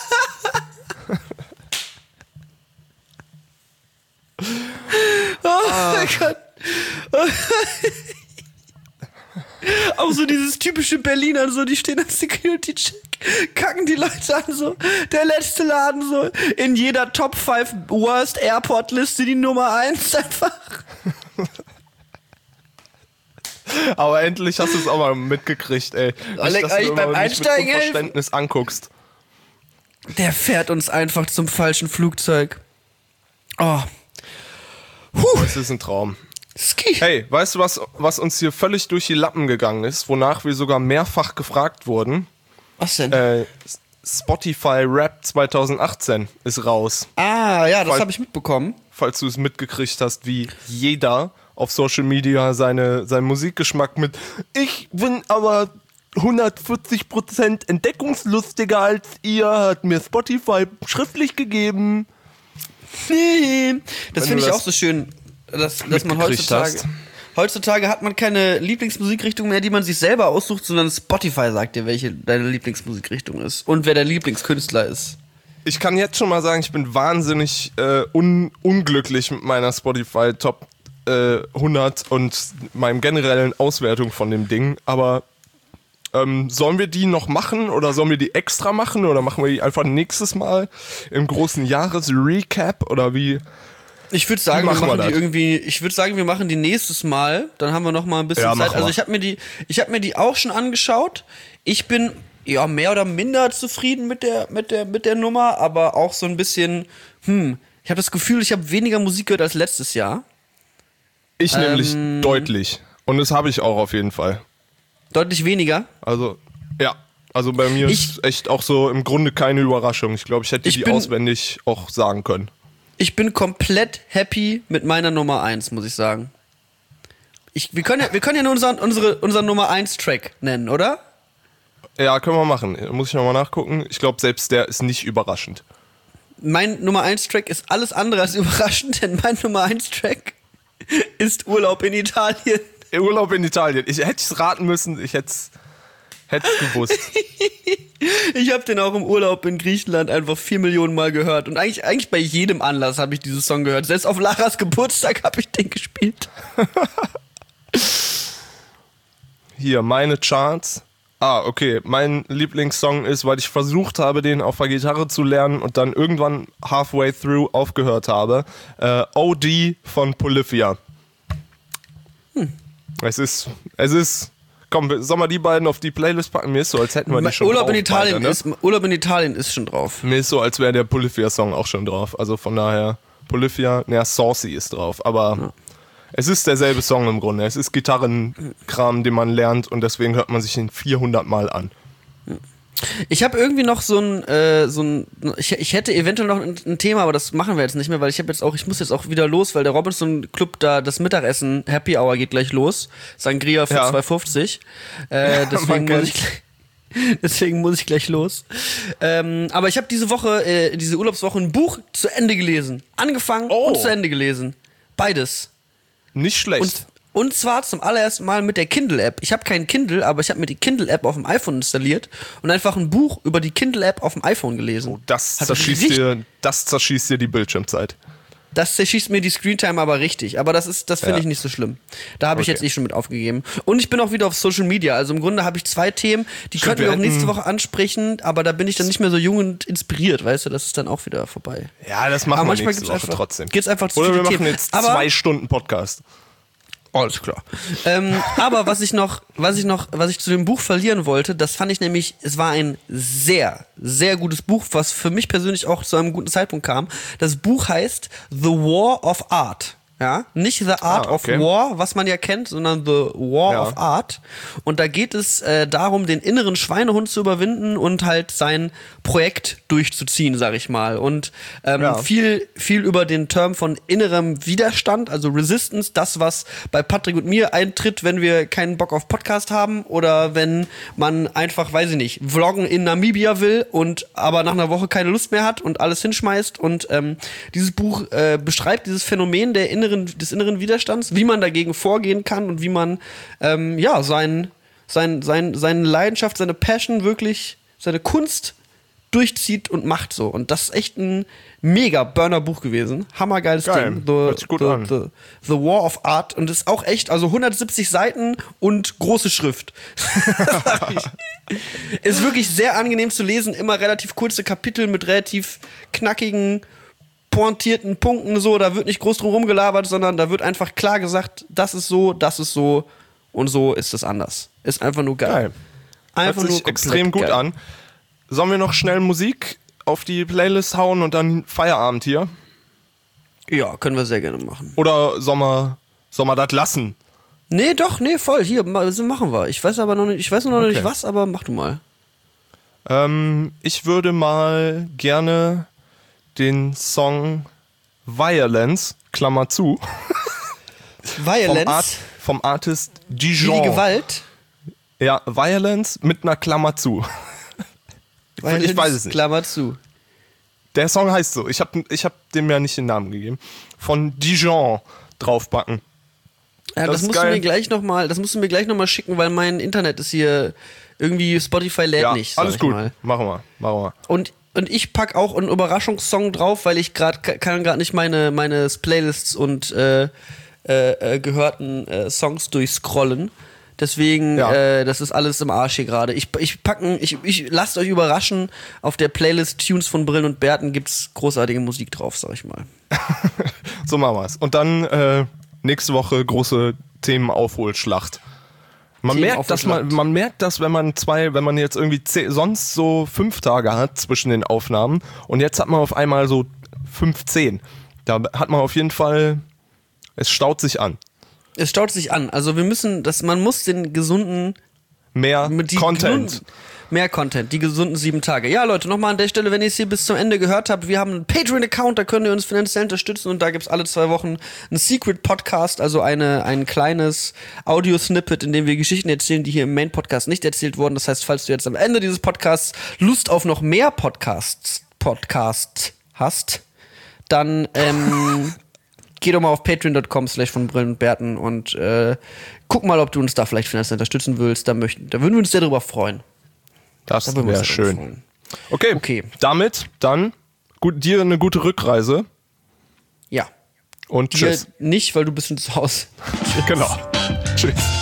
Oh mein Gott. Auch so dieses typische Berliner, so, die stehen am Security-Check, kacken die Leute an, so, der letzte Laden, so, in jeder Top 5 Worst Airport-Liste die Nummer 1 einfach. Aber endlich hast du es auch mal mitgekriegt, ey. Nicht, dass du beim Einsteigen mit Unverständnis anguckst. Der fährt uns einfach zum falschen Flugzeug. Oh. Es ist ein Traum. Ski. Hey, weißt du, was uns hier völlig durch die Lappen gegangen ist, wonach wir sogar mehrfach gefragt wurden? Was denn? Spotify Rap 2018 ist raus. Ah, ja, das habe ich mitbekommen. Falls du es mitgekriegt hast, wie jeder auf Social Media seinen Musikgeschmack mit „Ich bin aber 140% entdeckungslustiger als ihr", hat mir Spotify schriftlich gegeben. Das finde ich auch so schön, dass man heutzutage hat man keine Lieblingsmusikrichtung mehr, die man sich selber aussucht, sondern Spotify sagt dir, welche deine Lieblingsmusikrichtung ist und wer dein Lieblingskünstler ist. Ich kann jetzt schon mal sagen, ich bin wahnsinnig unglücklich mit meiner Spotify Top 100 und meinem generellen Auswertung von dem Ding, aber sollen wir die noch machen oder sollen wir die extra machen oder machen wir die einfach nächstes Mal im großen Jahresrecap oder wie? Ich würde sagen, wir machen die nächstes Mal, dann haben wir noch mal ein bisschen Zeit. Also ich habe mir die auch schon angeschaut. Ich bin ja mehr oder minder zufrieden mit der Nummer, aber auch so ein bisschen ich habe das Gefühl, ich habe weniger Musik gehört als letztes Jahr. Ich nämlich deutlich. Und das habe ich auch auf jeden Fall. Deutlich weniger? Also, ja. Also bei mir ist echt auch so im Grunde keine Überraschung. Ich glaube, ich hätte die auswendig auch sagen können. Ich bin komplett happy mit meiner Nummer 1, muss ich sagen. Wir können ja nur unseren Nummer 1 Track nennen, oder? Ja, können wir machen. Muss ich nochmal nachgucken. Ich glaube, selbst der ist nicht überraschend. Mein Nummer 1 Track ist alles andere als überraschend, denn mein Nummer 1 Track ist Urlaub in Italien. Urlaub in Italien. Ich hätte es raten müssen, ich hätte es gewusst. Ich habe den auch im Urlaub in Griechenland einfach 4 Millionen Mal gehört. Und eigentlich bei jedem Anlass habe ich diesen Song gehört. Selbst auf Laras Geburtstag habe ich den gespielt. Hier, meine Charts. Okay. Mein Lieblingssong ist, weil ich versucht habe, den auf der Gitarre zu lernen und dann irgendwann halfway through aufgehört habe. OD von Polyphia. Es ist. Komm, sollen wir die beiden auf die Playlist packen? Mir ist so, als hätten wir die schon Urlaub drauf. Urlaub in Italien ist schon drauf. Mir ist so, als wäre der Polyphia-Song auch schon drauf. Also von daher, Polyphia, Saucy ist drauf. Aber es ist derselbe Song im Grunde. Es ist Gitarrenkram, den man lernt und deswegen hört man sich ihn 400 Mal an. Ich habe irgendwie noch ich hätte eventuell noch ein Thema, aber das machen wir jetzt nicht mehr, weil ich muss jetzt auch wieder los, weil der Robinson Club da, das Mittagessen, Happy Hour geht gleich los. Sangria für 2,50. Deswegen muss ich gleich los. Aber ich habe diese Urlaubswoche ein Buch zu Ende gelesen. Angefangen und zu Ende gelesen. Beides. Nicht schlecht. Und zwar zum allerersten Mal mit der Kindle-App. Ich habe keinen Kindle, aber ich habe mir die Kindle-App auf dem iPhone installiert und einfach ein Buch über die Kindle-App auf dem iPhone gelesen. Oh, das zerschießt dir die Bildschirmzeit. Das zerschießt mir die Screentime aber richtig. Aber das finde ich nicht so schlimm. Da habe ich jetzt schon mit aufgegeben. Und ich bin auch wieder auf Social Media. Also im Grunde habe ich 2 Themen, die könnten wir auch nächste Woche ansprechen, aber da bin ich dann nicht mehr so jung und inspiriert, weißt du, das ist dann auch wieder vorbei. Ja, das machen wir nächste Woche trotzdem. Geht's einfach zu Oder viele wir machen Themen. jetzt 2 Stunden Podcast. Alles klar. Aber was ich zu dem Buch verlieren wollte, das fand ich nämlich, es war ein sehr, sehr gutes Buch, was für mich persönlich auch zu einem guten Zeitpunkt kam. Das Buch heißt The War of Art. Ja, nicht The Art of War, was man ja kennt, sondern The War of Art. Und da geht es darum, den inneren Schweinehund zu überwinden und halt sein Projekt durchzuziehen, sag ich mal. Und viel über den Term von innerem Widerstand, also Resistance, das, was bei Patrick und mir eintritt, wenn wir keinen Bock auf Podcast haben oder wenn man einfach, weiß ich nicht, vloggen in Namibia will und aber nach einer Woche keine Lust mehr hat und alles hinschmeißt. Und dieses Buch beschreibt dieses Phänomen des inneren Widerstands, wie man dagegen vorgehen kann und wie man seine Leidenschaft, seine Passion wirklich, seine Kunst durchzieht und macht so. Und das ist echt ein mega Burner-Buch gewesen. Hammergeiles Ding. The War of Art. Und ist auch echt, also 170 Seiten und große Schrift. Ist wirklich sehr angenehm zu lesen. Immer relativ kurze Kapitel mit relativ knackigen, pointierten Punkten so. Da wird nicht groß drum rumgelabert, sondern da wird einfach klar gesagt, das ist so und so ist es anders. Ist einfach nur geil. Einfach hört sich nur extrem gut an. Sollen wir noch schnell Musik auf die Playlist hauen und dann Feierabend hier? Ja, können wir sehr gerne machen. Oder soll man das lassen? Nee, voll. Hier, machen wir. Ich weiß aber noch nicht, nicht was, aber mach du mal. Ich würde mal gerne den Song Violence, Klammer zu. Violence? Vom Artist Dijon. Wie die Gewalt? Ja, Violence mit einer Klammer zu. Ich weiß es nicht. Klammer zu. Der Song heißt so. Ich hab dem ja nicht den Namen gegeben. Von Dijon draufpacken. Ja, das musst du mir gleich noch mal schicken, weil mein Internet ist hier irgendwie, Spotify lädt nicht. Alles gut. Machen wir. Und ich pack auch einen Überraschungssong drauf, weil ich kann gerade nicht meine Playlists und gehörten Songs durchscrollen. Deswegen, das ist alles im Arsch hier gerade. Ich lasst euch überraschen. Auf der Playlist Tunes von Brillen und Bärten gibt's großartige Musik drauf, sag ich mal. So machen wir's. Und dann nächste Woche große Themenaufholschlacht. Man merkt, wenn man jetzt irgendwie sonst so 5 Tage hat zwischen den Aufnahmen und jetzt hat man auf einmal so 15. Da hat man auf jeden Fall, es staut sich an. Es staut sich an. Also man muss den gesunden mehr Content, die gesunden 7 Tage. Ja, Leute, nochmal an der Stelle, wenn ihr es hier bis zum Ende gehört habt, wir haben einen Patreon-Account, da könnt ihr uns finanziell unterstützen und da gibt's alle 2 Wochen einen Secret-Podcast, also ein kleines Audio-Snippet, in dem wir Geschichten erzählen, die hier im Main-Podcast nicht erzählt wurden. Das heißt, falls du jetzt am Ende dieses Podcasts Lust auf noch mehr Podcasts hast, dann geh doch mal auf patreon.com/von Brillen und Bärten und guck mal, ob du uns da vielleicht finanziell unterstützen willst. Da würden wir uns sehr drüber freuen. Das wäre schön. Okay. Damit dann dir eine gute Rückreise. Ja. Und tschüss. Dir nicht, weil du bist schon zu Hause. Genau. Tschüss.